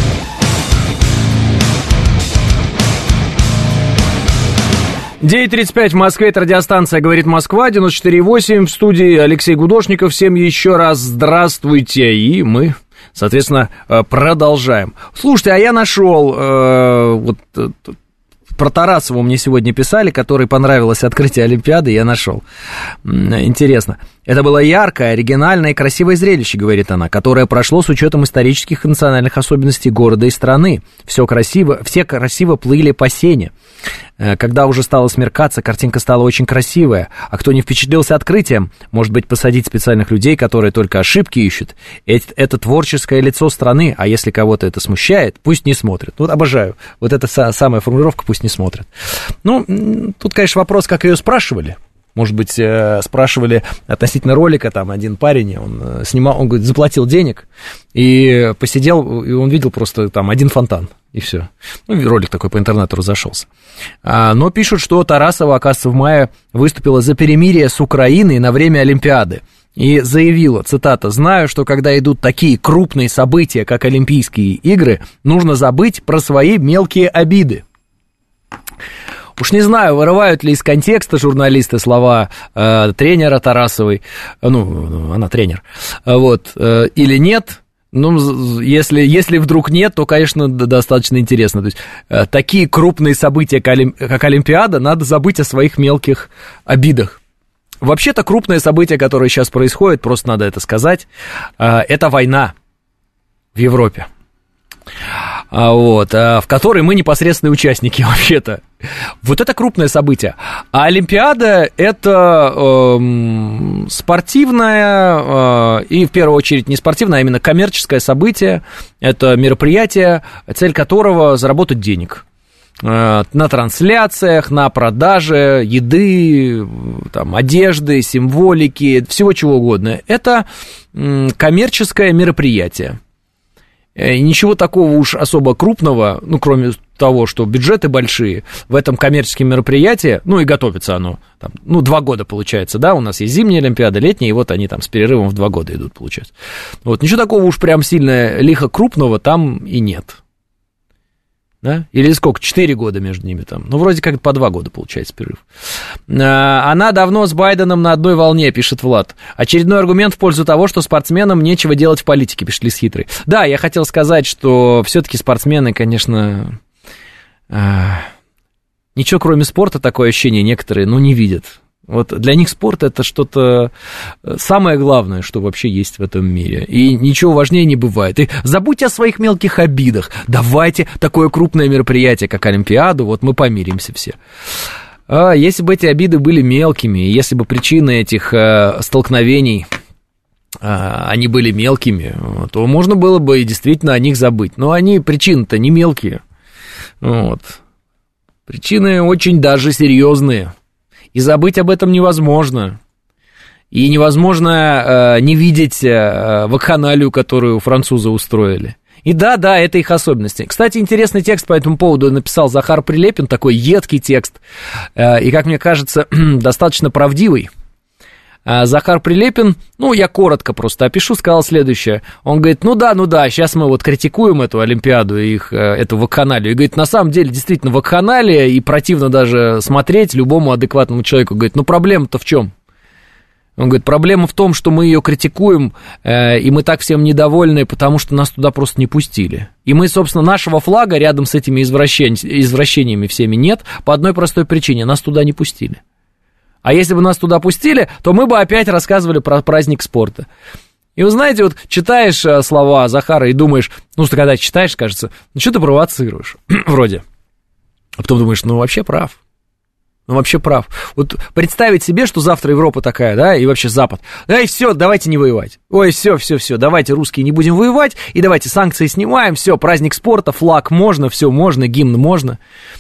(9:35) в Москве, это радиостанция «Говорит Москва», 94,8, в студии Алексей Гудошников. Всем еще раз здравствуйте, и мы, соответственно, продолжаем. Слушайте, а я нашел вот про Тарасову мне сегодня писали, которой понравилось открытие Олимпиады, я нашел. Интересно. Это было яркое, оригинальное и красивое зрелище, говорит она, которое прошло с учетом исторических и национальных особенностей города и страны. Все красиво плыли по Сене. Когда уже стало смеркаться, картинка стала очень красивая. А кто не впечатлился открытием, может быть, посадить специальных людей, которые только ошибки ищут. Это творческое лицо страны, а если кого-то это смущает, пусть не смотрят. Вот обожаю. Вот эта самая формулировка «пусть не смотрят». Ну, тут, конечно, вопрос, как ее спрашивали. Может быть, спрашивали относительно ролика, там один парень, он снимал, он говорит, заплатил денег и посидел, и он видел просто там один фонтан, и все. Ну, ролик такой по интернету разошелся. Но пишут, что Тарасова, оказывается, в мае выступила за перемирие с Украиной на время Олимпиады и заявила, цитата, «Знаю, что когда идут такие крупные события, как Олимпийские игры, нужно забыть про свои мелкие обиды». Уж не знаю, вырывают ли из контекста журналисты слова тренера Тарасовой, ну, она тренер, вот, или нет. Ну, если вдруг нет, то, конечно, достаточно интересно. То есть, такие крупные события, как Олимпиада, надо забыть о своих мелких обидах. Вообще-то, крупное событие, которое сейчас происходит, просто надо это сказать, это война в Европе. Вот, в которой мы непосредственные участники, вообще-то. Вот это крупное событие. А Олимпиада – это спортивное, и в первую очередь не спортивное, а именно коммерческое событие. Это мероприятие, цель которого – заработать денег. На трансляциях, на продаже еды, там, одежды, символики, всего чего угодно. Это коммерческое мероприятие. И ничего такого уж особо крупного, ну, кроме того, что бюджеты большие, в этом коммерческом мероприятии, ну, и готовится оно, там, ну, 2 года получается, да, у нас есть зимняя Олимпиада, летняя, и вот они там с перерывом в 2 года идут, получается. Вот, ничего такого уж прям сильно лихо крупного там и нет. Да? Или сколько? 4 года между ними там. Ну, вроде как по 2 года получается перерыв. Она давно с Байденом на одной волне, пишет Влад. Очередной аргумент в пользу того, что спортсменам нечего делать в политике, пишет Лис Хитрый. Да, я хотел сказать, что все-таки спортсмены, конечно, ничего кроме спорта, такое ощущение некоторые, ну, не видят. Вот для них спорт – это что-то самое главное, что вообще есть в этом мире. И ничего важнее не бывает. И забудьте о своих мелких обидах. Давайте такое крупное мероприятие, как Олимпиаду, вот мы помиримся все. Если бы эти обиды были мелкими, если бы причины этих столкновений, они были мелкими, то можно было бы и действительно о них забыть. Но причины-то не мелкие. Вот. Причины очень даже серьезные. И забыть об этом невозможно. И невозможно не видеть вакханалию, которую французы устроили. И да, это их особенности. Кстати, интересный текст по этому поводу написал Захар Прилепин, такой едкий текст, и, как мне кажется, достаточно правдивый. Захар Прилепин, ну, я коротко просто опишу, сказал следующее. Он говорит, ну да, сейчас мы вот критикуем эту Олимпиаду, эту вакханалию. И говорит, на самом деле, действительно, вакханалия, и противно даже смотреть любому адекватному человеку. Говорит, ну проблема-то в чем? Он говорит, проблема в том, что мы ее критикуем, и мы так всем недовольны, потому что нас туда просто не пустили. И мы, собственно, нашего флага рядом с этими извращениями всеми нет, по одной простой причине, нас туда не пустили. А если бы нас туда пустили, то мы бы опять рассказывали про праздник спорта. И вы знаете, вот читаешь слова Захара и думаешь, ну, что когда читаешь, кажется, ну, что ты провоцируешь, вроде. А потом думаешь, ну, вообще прав. Вот представить себе, что завтра Европа такая, да, и вообще Запад. Да, и все, давайте не воевать. Ой, все, давайте, русские, не будем воевать, и давайте санкции снимаем, все, праздник спорта, флаг можно, все можно, гимн можно.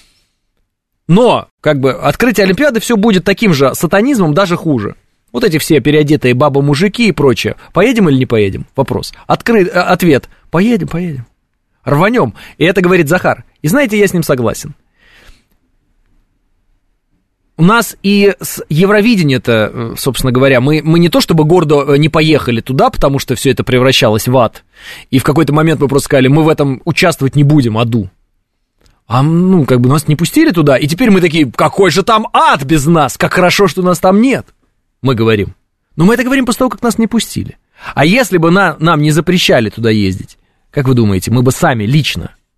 Но, как бы, открытие Олимпиады все будет таким же сатанизмом, даже хуже. Вот эти все переодетые бабы-мужики и прочее. Поедем или не поедем? Вопрос. Ответ. Поедем. Рванем. И это говорит Захар. И знаете, я с ним согласен. У нас и с Евровидением-то, собственно говоря, мы не то чтобы гордо не поехали туда, потому что все это превращалось в ад. И в какой-то момент мы просто сказали, мы в этом участвовать не будем, аду. Ну, как бы нас не пустили туда, и теперь мы такие, какой же там ад без нас, как хорошо, что нас там нет, мы говорим. Но мы это говорим после того, как нас не пустили. А если бы нам не запрещали туда ездить, как вы думаете, мы бы сами лично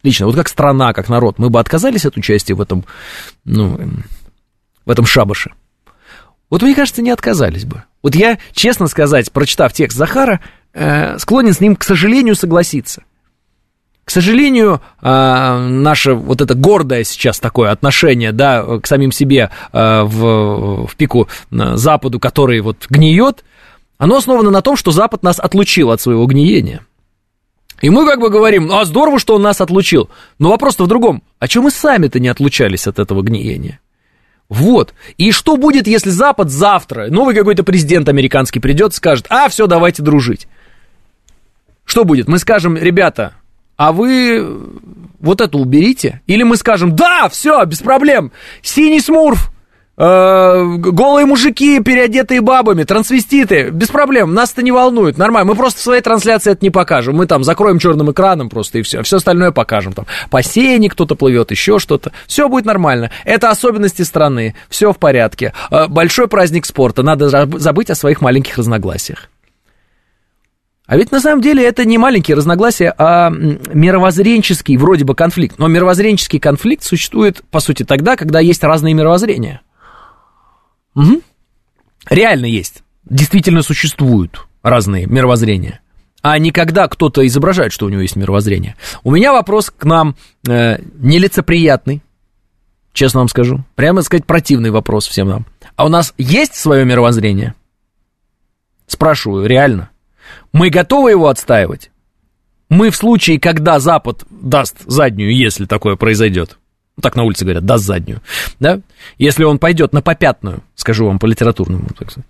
лично, вот как страна, как народ, мы бы отказались от участия в этом, ну, в этом шабаше? Вот мне кажется, не отказались бы. Вот я, честно сказать, прочитав текст Захара, склонен с ним, к сожалению, согласиться. К сожалению, наше вот это гордое сейчас такое отношение, да, к самим себе в пику Западу, который вот гниет, оно основано на том, что Запад нас отлучил от своего гниения. И мы как бы говорим, а здорово, что он нас отлучил. Но вопрос-то в другом. А чего мы сами-то не отлучались от этого гниения? Вот. И что будет, если Запад завтра, новый какой-то президент американский придет и скажет, все, давайте дружить. Что будет? Мы скажем, ребята, а вы вот это уберите? Или мы скажем, да, все, без проблем, синий смурф, голые мужики, переодетые бабами, трансвеститы, без проблем, нас это не волнует, нормально, мы просто в своей трансляции это не покажем, мы там закроем черным экраном просто и все остальное покажем, там, по сене кто-то плывет, еще что-то, все будет нормально, это особенности страны, все в порядке, большой праздник спорта, надо забыть о своих маленьких разногласиях. А ведь на самом деле это не маленькие разногласия, а мировоззренческий вроде бы конфликт. Но мировоззренческий конфликт существует, по сути, тогда, когда есть разные мировоззрения. Угу. Реально есть. Действительно существуют разные мировоззрения. А не когда кто-то изображает, что у него есть мировоззрение. У меня вопрос к нам нелицеприятный, честно вам скажу. Прямо сказать, противный вопрос всем нам. А у нас есть свое мировоззрение? Спрашиваю, реально. Мы готовы его отстаивать? Мы в случае, когда Запад даст заднюю, если такое произойдет, так на улице говорят, даст заднюю, да? Если он пойдет на попятную, скажу вам по-литературному, так сказать,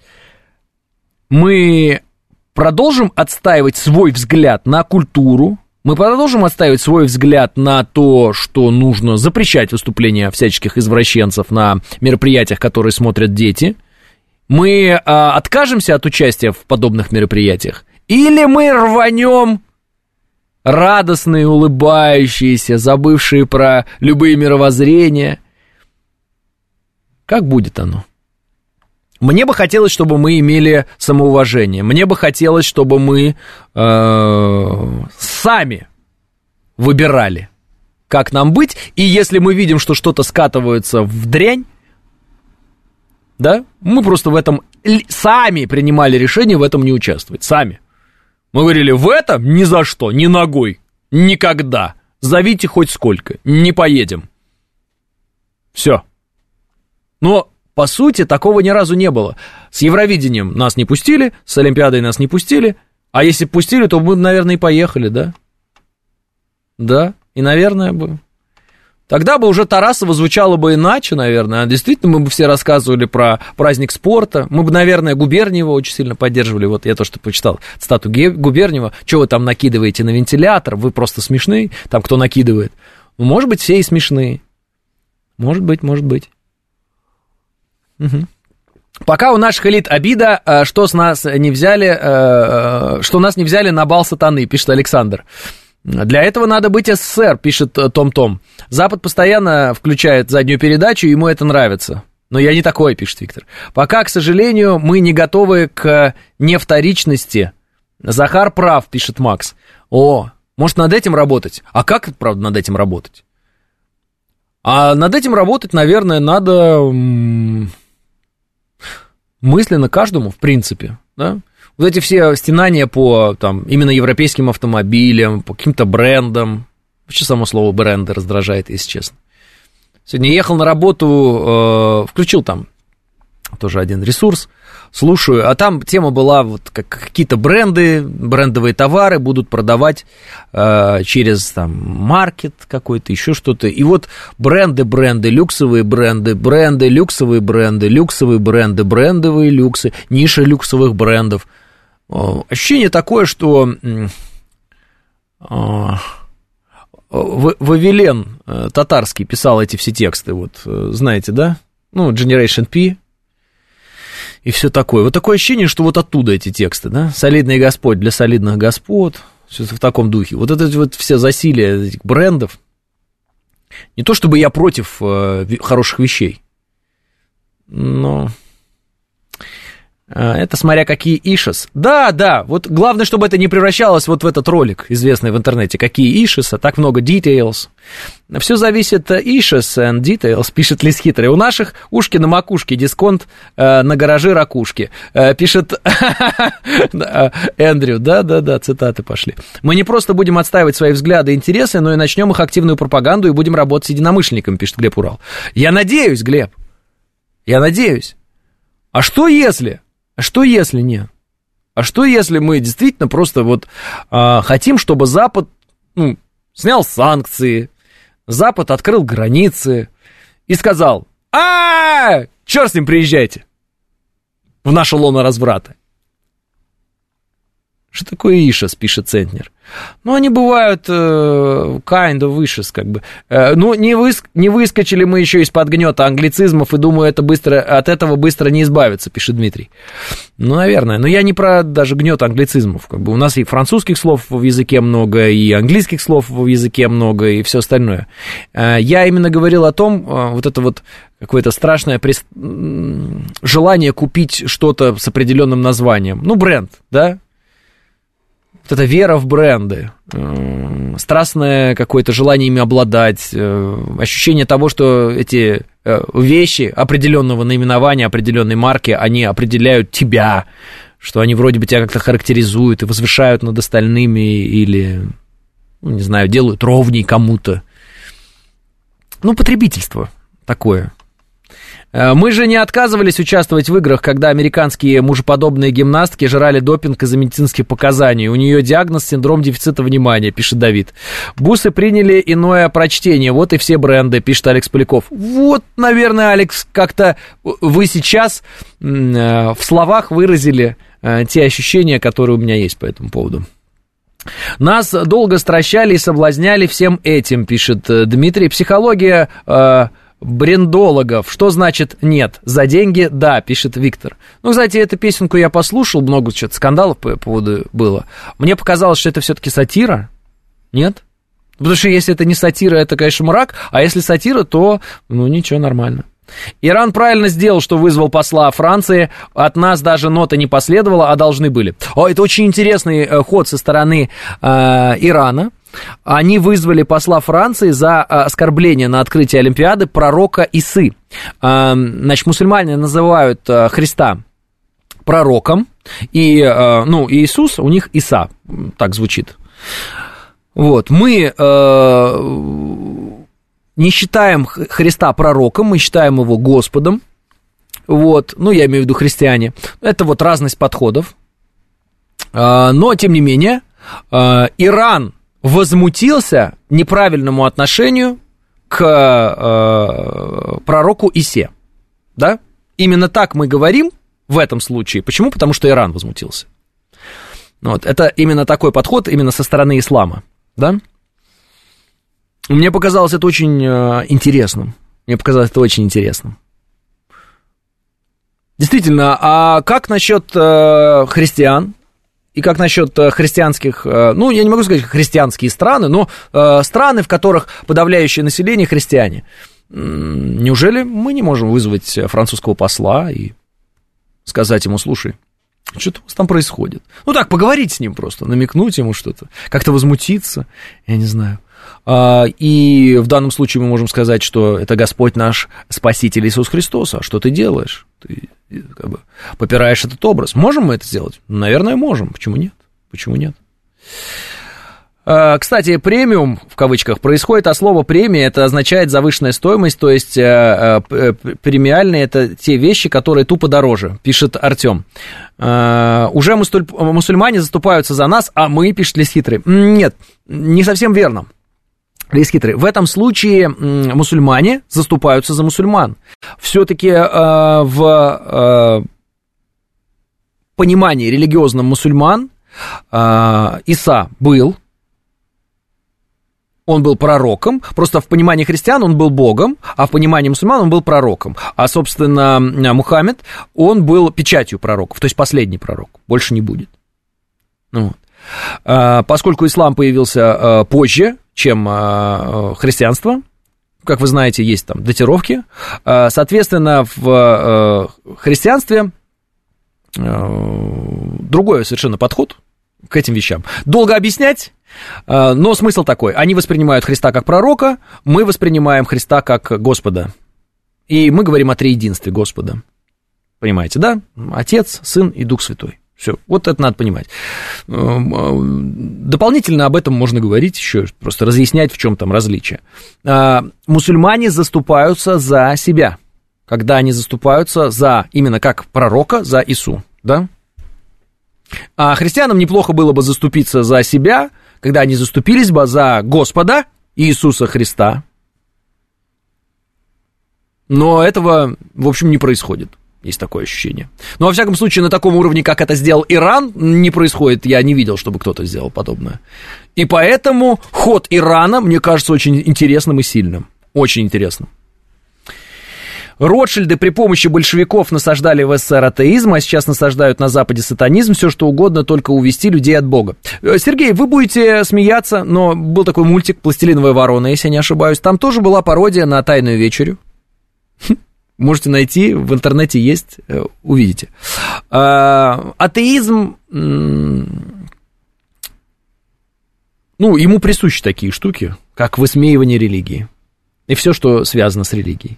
мы продолжим отстаивать свой взгляд на культуру, мы продолжим отстаивать свой взгляд на то, что нужно запрещать выступления всяческих извращенцев на мероприятиях, которые смотрят дети. Мы откажемся от участия в подобных мероприятиях? Или мы рванем, радостные, улыбающиеся, забывшие про любые мировоззрения? Как будет оно? Мне бы хотелось, чтобы мы имели самоуважение. Мне бы хотелось, чтобы мы сами выбирали, как нам быть. И если мы видим, что что-то скатывается в дрянь, да, мы просто в этом сами принимали решение в этом не участвовать. Сами. Мы говорили, в этом ни за что, ни ногой, никогда. Зовите хоть сколько, не поедем. Все. Но, по сути, такого ни разу не было. С Евровидением нас не пустили, с Олимпиадой нас не пустили. А если пустили, то мы, наверное, и поехали, да? Да, и, наверное, бы... Тогда бы уже Тарасово звучало бы иначе, наверное. Действительно, мы бы все рассказывали про праздник спорта. Мы бы, наверное, Губерниева очень сильно поддерживали. Вот я то, что почитал цитату Губерниева. Что вы там накидываете на вентилятор? Вы просто смешны. Там кто накидывает. Ну, может быть, все и смешные. Может быть. Угу. Пока у наших элит обида, что нас не взяли на бал сатаны, пишет Александр. Для этого надо быть СССР, пишет Том-Том. Запад постоянно включает заднюю передачу, ему это нравится. Но я не такой, пишет Виктор. Пока, к сожалению, мы не готовы к невторичности. Захар прав, пишет Макс. Может, над этим работать? А как, правда, над этим работать? А над этим работать, наверное, надо мысленно каждому, в принципе, да? Вот эти все стенания по там, именно европейским автомобилям, по каким-то брендам. Вообще само слово бренды раздражает, если честно. Сегодня ехал на работу, включил там тоже один ресурс, слушаю, а там тема была, вот как какие-то брендовые товары будут продавать через там маркет какой-то, еще что-то. И вот бренды, люксовые бренды, люксовые бренды, брендовые люксы, ниша люксовых брендов. Ощущение такое, что Вавилен татарский писал эти все тексты, вот, знаете, да? Ну, Generation P и все такое. Вот такое ощущение, что вот оттуда эти тексты, да? Солидный Господь для солидных господ, все в таком духе. Вот это вот все засилие этих брендов. Не то чтобы я против хороших вещей, но Это смотря какие ишес. Да, вот главное, чтобы это не превращалось вот в этот ролик, известный в интернете. Какие ишес, а так много details. Все зависит issues and details, пишет Лис Хитрый. У наших ушки на макушке, дисконт на гаражи ракушки. Пишет Эндрю. Да, цитаты пошли. Мы не просто будем отстаивать свои взгляды и интересы, но и начнем их активную пропаганду и будем работать с единомышленниками, пишет Глеб Урал. Я надеюсь, Глеб. Я надеюсь. А что если нет? А что если мы действительно просто вот хотим, чтобы Запад снял санкции, Запад открыл границы и сказал: черт с ним, приезжайте в наше лоно разврата. Что такое ишес, пишет Центнер? Они бывают kind of issues, как бы. Не выскочили мы еще из-под гнета англицизмов, и думаю, от этого быстро не избавиться, пишет Дмитрий. Наверное. Но я не про даже гнет англицизмов. Как бы у нас и французских слов в языке много, и английских слов в языке много, и все остальное. Я именно говорил о том, вот это вот какое-то страшное желание купить что-то с определенным названием. Бренд, да? Вот эта вера в бренды, страстное какое-то желание ими обладать, ощущение того, что эти вещи определенного наименования, определенной марки, они определяют тебя, что они вроде бы тебя как-то характеризуют и возвышают над остальными или, не знаю, делают ровней кому-то. Потребительство такое. Мы же не отказывались участвовать в играх, когда американские мужеподобные гимнастки жрали допинг из-за медицинских показаний. У нее диагноз синдром дефицита внимания, пишет Давид. Бусы приняли иное прочтение, вот и все бренды, пишет Алекс Поляков. Вот, наверное, Алекс, как-то вы сейчас в словах выразили те ощущения, которые у меня есть по этому поводу. Нас долго стращали и соблазняли всем этим, пишет Дмитрий. Психология... брендологов. Что значит нет? За деньги, да, пишет Виктор. Кстати, эту песенку я послушал, много что-то скандалов по поводу было. Мне показалось, что это все-таки сатира. Нет? Потому что если это не сатира, это, конечно, мрак, а если сатира, то, ничего, нормально. Иран правильно сделал, что вызвал посла Франции. От нас даже нота не последовала, а должны были. Это очень интересный ход со стороны Ирана. Они вызвали посла Франции за оскорбление на открытии Олимпиады пророка Исы. Значит, мусульмане называют Христа пророком, и Иисус у них Иса, так звучит. Вот, мы не считаем Христа пророком, мы считаем его Господом. Вот, я имею в виду христиане. Это вот разность подходов. Но, тем не менее, Иран возмутился неправильному отношению к пророку Исе, да? Именно так мы говорим в этом случае. Почему? Потому что Иран возмутился. Это именно такой подход, именно со стороны ислама, да? Мне показалось это очень интересным. Действительно, а как насчет христиан? И как насчет христианских, я не могу сказать христианские страны, но страны, в которых подавляющее население христиане. Неужели мы не можем вызвать французского посла и сказать ему: слушай, что-то у вас там происходит? Так, поговорить с ним просто, намекнуть ему что-то, как-то возмутиться, я не знаю. И в данном случае мы можем сказать, что это Господь наш Спаситель Иисус Христос. А что ты делаешь? Ты как бы попираешь этот образ. Можем мы это сделать? Наверное, можем. Почему нет? Кстати, премиум, в кавычках, происходит от слова премия, это означает завышенная стоимость, то есть премиальные это те вещи, которые тупо дороже, пишет Артем. Уже мусульмане заступаются за нас, а мы, пишет Лис Хитрый. Нет, не совсем верно. Лис Хитрый. В этом случае мусульмане заступаются за мусульман. Все-таки в понимании религиозном мусульман Иса был. Он был пророком, просто в понимании христиан он был богом, а в понимании мусульман он был пророком. А, собственно, Мухаммед, он был печатью пророков, то есть последний пророк, больше не будет. Поскольку ислам появился позже, чем христианство, как вы знаете, есть там датировки, соответственно, в христианстве другой совершенно подход к этим вещам. Долго объяснять, но смысл такой. Они воспринимают Христа как пророка, мы воспринимаем Христа как Господа. И мы говорим о триединстве Господа. Понимаете, да? Отец, Сын и Дух Святой. Все, вот это надо понимать. Дополнительно об этом можно говорить еще, просто разъяснять, в чем там различие. Мусульмане заступаются за себя, когда они заступаются за, именно как пророка, за Ису, да? А христианам неплохо было бы заступиться за себя, когда они заступились бы за Господа Иисуса Христа. Но этого, в общем, не происходит. Есть такое ощущение. Но, во всяком случае, на таком уровне, как это сделал Иран, не происходит. Я не видел, чтобы кто-то сделал подобное. И поэтому ход Ирана, мне кажется, очень интересным и сильным. Очень интересным. Ротшильды при помощи большевиков насаждали в СССР атеизм, а сейчас насаждают на Западе сатанизм, все что угодно, только увести людей от Бога. Сергей, вы будете смеяться, но был такой мультик «Пластилиновая ворона», если я не ошибаюсь. Там тоже была пародия на «Тайную вечерю». Можете найти, в интернете есть, увидите. Атеизм, ему присущи такие штуки, как высмеивание религии и все, что связано с религией.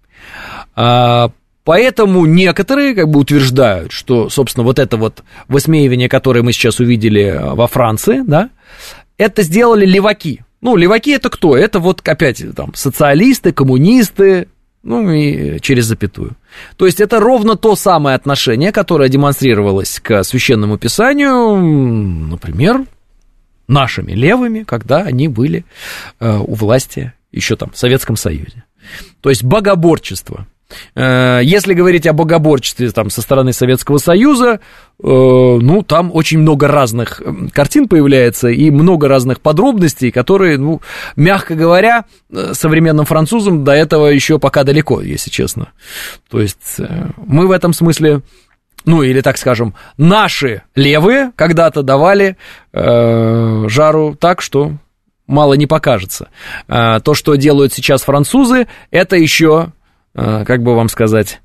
Поэтому некоторые утверждают, что, собственно, вот это вот высмеивание, которое мы сейчас увидели во Франции, да, это сделали леваки. Леваки это кто? Это вот опять там социалисты, коммунисты, и через запятую. То есть это ровно то самое отношение, которое демонстрировалось к Священному Писанию, например, нашими левыми, когда они были у власти еще там в Советском Союзе. То есть богоборчество. Если говорить о богоборчестве там, со стороны Советского Союза, там очень много разных картин появляется и много разных подробностей, которые, мягко говоря, современным французам до этого еще пока далеко, если честно. То есть мы в этом смысле, или так скажем, наши левые когда-то давали жару так, что мало не покажется. То, что делают сейчас французы, это еще... как бы вам сказать,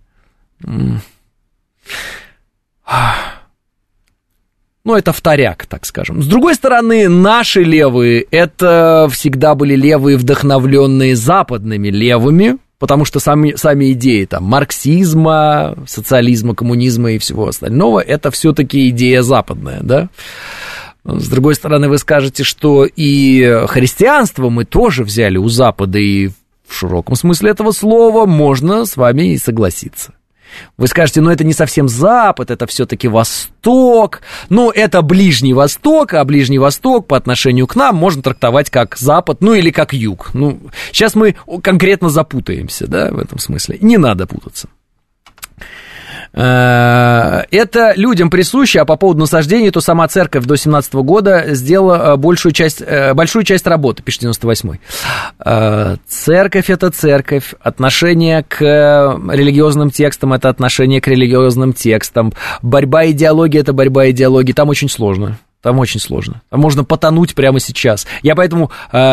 это вторяк, так скажем. С другой стороны, наши левые, это всегда были левые, вдохновленные западными левыми, потому что сами идеи там марксизма, социализма, коммунизма и всего остального, это все-таки идея западная, да? С другой стороны, вы скажете, что и христианство мы тоже взяли у Запада, и в широком смысле этого слова можно с вами и согласиться. Вы скажете, это не совсем Запад, это все-таки Восток. Это Ближний Восток, а Ближний Восток по отношению к нам можно трактовать как Запад, или как Юг. Сейчас мы конкретно запутаемся, да, в этом смысле. Не надо путаться. Это людям присуще, а по поводу насаждения, то сама церковь до 17 года сделала большую часть работы, пишет 98-й. Церковь – это церковь, отношение к религиозным текстам – это отношение к религиозным текстам, борьба идеологии – это борьба идеологии, там очень сложно. Там можно потонуть прямо сейчас. Я поэтому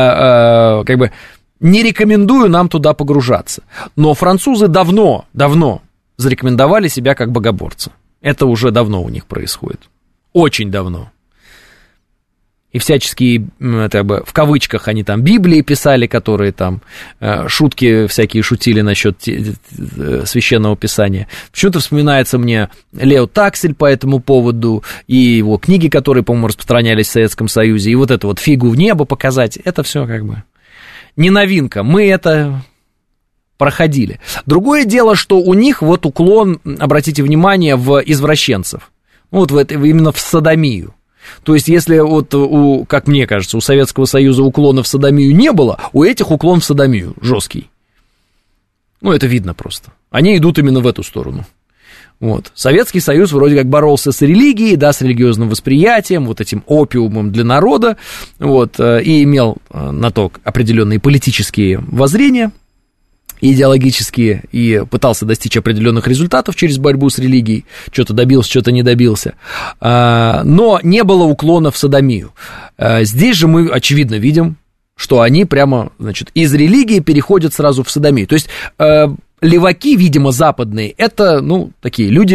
не рекомендую нам туда погружаться. Но французы давно зарекомендовали себя как богоборцы. Это уже давно у них происходит. Очень давно. И всяческие, в кавычках, они там Библии писали, которые там шутки всякие шутили насчет Священного Писания. Почему-то вспоминается мне Лео Таксель по этому поводу, и его книги, которые, по-моему, распространялись в Советском Союзе, и вот это вот фигу в небо показать, это все не новинка. Мы это... проходили. Другое дело, что у них уклон, обратите внимание, в извращенцев. Именно в содомию. То есть, если как мне кажется, у Советского Союза уклона в содомию не было, у этих уклон в содомию жесткий. Это видно просто. Они идут именно в эту сторону. Советский Союз вроде как боролся с религией, да, с религиозным восприятием, этим опиумом для народа, и имел на то определенные политические воззрения, идеологические, и пытался достичь определенных результатов через борьбу с религией, что-то добился, что-то не добился, но не было уклона в содомию. Здесь же мы, очевидно, видим, что они прямо, из религии переходят сразу в содомию. То есть леваки, видимо, западные, это, такие люди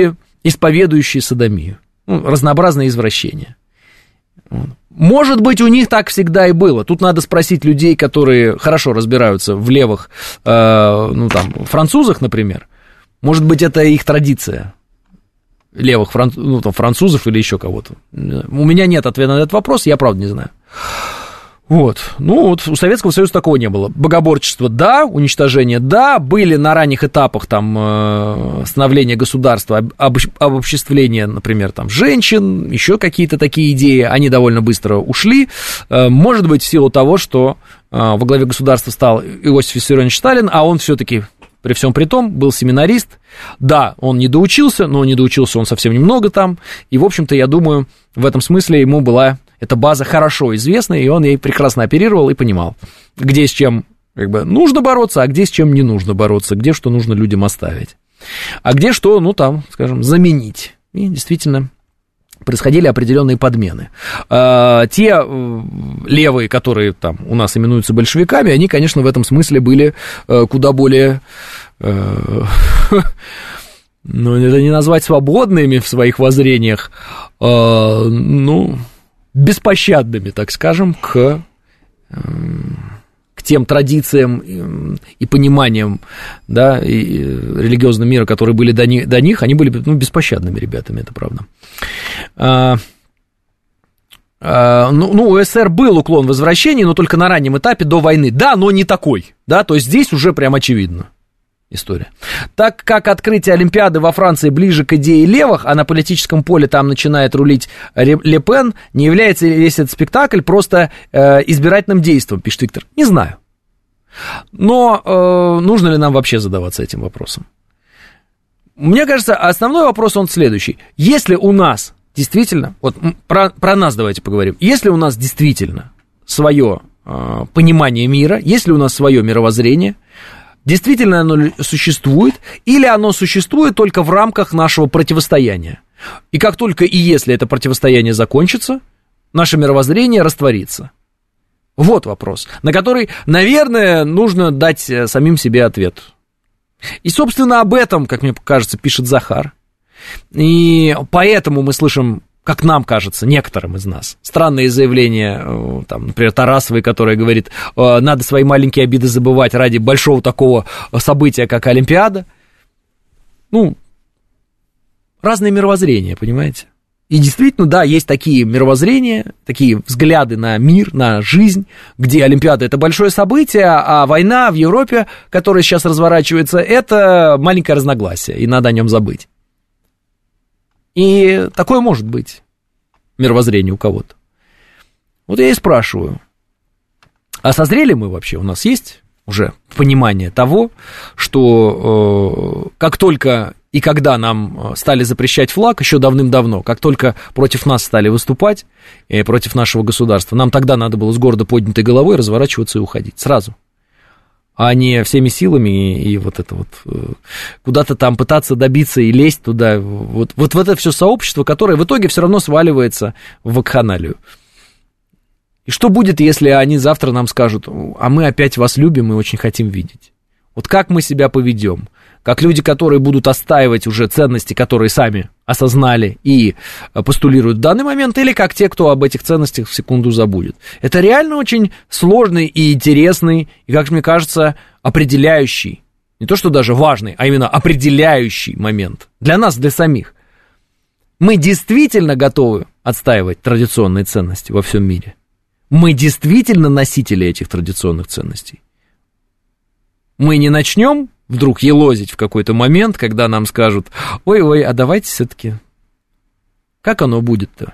исповедующие содомию. Разнообразные извращения. Может быть, у них так всегда и было. Тут надо спросить людей, которые хорошо разбираются в левых, французах, например. Может быть, это их традиция. Левых французов или еще кого-то. У меня нет ответа на этот вопрос, я правда не знаю. У Советского Союза такого не было. Богоборчество, да, уничтожение, да, были на ранних этапах там становления государства, обобществления, например, там женщин, еще какие-то такие идеи, они довольно быстро ушли. Может быть, в силу того, что во главе государства стал Иосиф Виссарионович Сталин, а он все-таки при всем при том был семинарист. Да, он не доучился, но не доучился он совсем немного там, и, в общем-то, я думаю, в этом смысле ему была эта база хорошо известна, и он ей прекрасно оперировал и понимал, где с чем нужно бороться, а где с чем не нужно бороться, где что нужно людям оставить, а где что, заменить. И действительно происходили определенные подмены. Те левые, которые там у нас именуются большевиками, они, конечно, в этом смысле были куда более... это не назвать свободными в своих воззрениях, беспощадными, так скажем, к тем традициям и пониманиям, да, и религиозного мира, которые были до них, они были беспощадными ребятами, это правда. У СССР был уклон в возвращении, но только на раннем этапе до войны. Да, но не такой, да, то есть здесь уже прям очевидно история. Так как открытие Олимпиады во Франции ближе к идее левых, а на политическом поле там начинает рулить Ле Пен, не является весь этот спектакль просто избирательным действием, пишет Виктор. Не знаю. Но нужно ли нам вообще задаваться этим вопросом? Мне кажется, основной вопрос он следующий. Если у нас действительно, про нас давайте поговорим, если у нас действительно свое понимание мира, если у нас свое мировоззрение, действительно оно существует, или оно существует только в рамках нашего противостояния. И как только и если это противостояние закончится, наше мировоззрение растворится. Вот вопрос, на который, наверное, нужно дать самим себе ответ. И, собственно, об этом, как мне кажется, пишет Захар. И поэтому мы слышим, как нам кажется, некоторым из нас, странные заявления, там, например, Тарасовой, которая говорит, надо свои маленькие обиды забывать ради большого такого события, как Олимпиада. Разные мировоззрения, понимаете? И действительно, да, есть такие мировоззрения, такие взгляды на мир, на жизнь, где Олимпиада – это большое событие, а война в Европе, которая сейчас разворачивается, это маленькое разногласие, и надо о нем забыть. И такое может быть мировоззрение у кого-то. Вот я и спрашиваю, а созрели мы вообще? У нас есть уже понимание того, что как только и когда нам стали запрещать флаг, еще давным-давно, как только против нас стали выступать, против нашего государства, нам тогда надо было с гордо поднятой головой разворачиваться и уходить сразу. А не всеми силами и куда-то там пытаться добиться и лезть туда, вот в это все сообщество, которое в итоге все равно сваливается в вакханалию. И что будет, если они завтра нам скажут, а мы опять вас любим и очень хотим видеть? Вот как мы себя поведем? Как люди, которые будут отстаивать уже ценности, которые сами осознали и постулируют в данный момент, или как те, кто об этих ценностях в секунду забудет. Это реально очень сложный и интересный, и, как мне кажется, определяющий, не то что даже важный, а именно определяющий момент для нас, для самих. Мы действительно готовы отстаивать традиционные ценности во всем мире? Мы действительно носители этих традиционных ценностей? Мы не начнем вдруг елозить в какой-то момент, когда нам скажут, ой-ой, а давайте все-таки, как оно будет-то?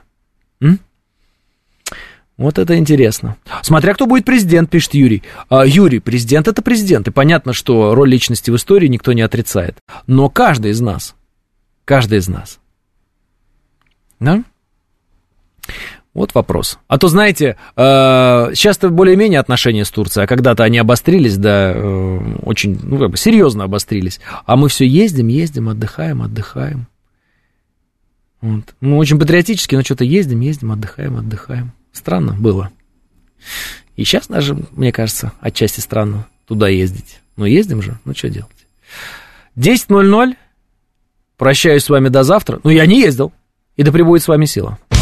Вот это интересно. Смотря кто будет президент, пишет Юрий. Юрий, президент это президент, и понятно, что роль личности в истории никто не отрицает. Но каждый из нас, да? Вот вопрос. А то, знаете, сейчас-то более-менее отношения с Турцией, а когда-то они обострились, да, очень, серьезно обострились. А мы все ездим, отдыхаем. Вот. Очень патриотически, но что-то ездим, отдыхаем. Странно было. И сейчас даже, мне кажется, отчасти странно туда ездить. Но ездим же, что делать? 10:00. Прощаюсь с вами до завтра. Ну, я не ездил. И да пребудет с вами сила.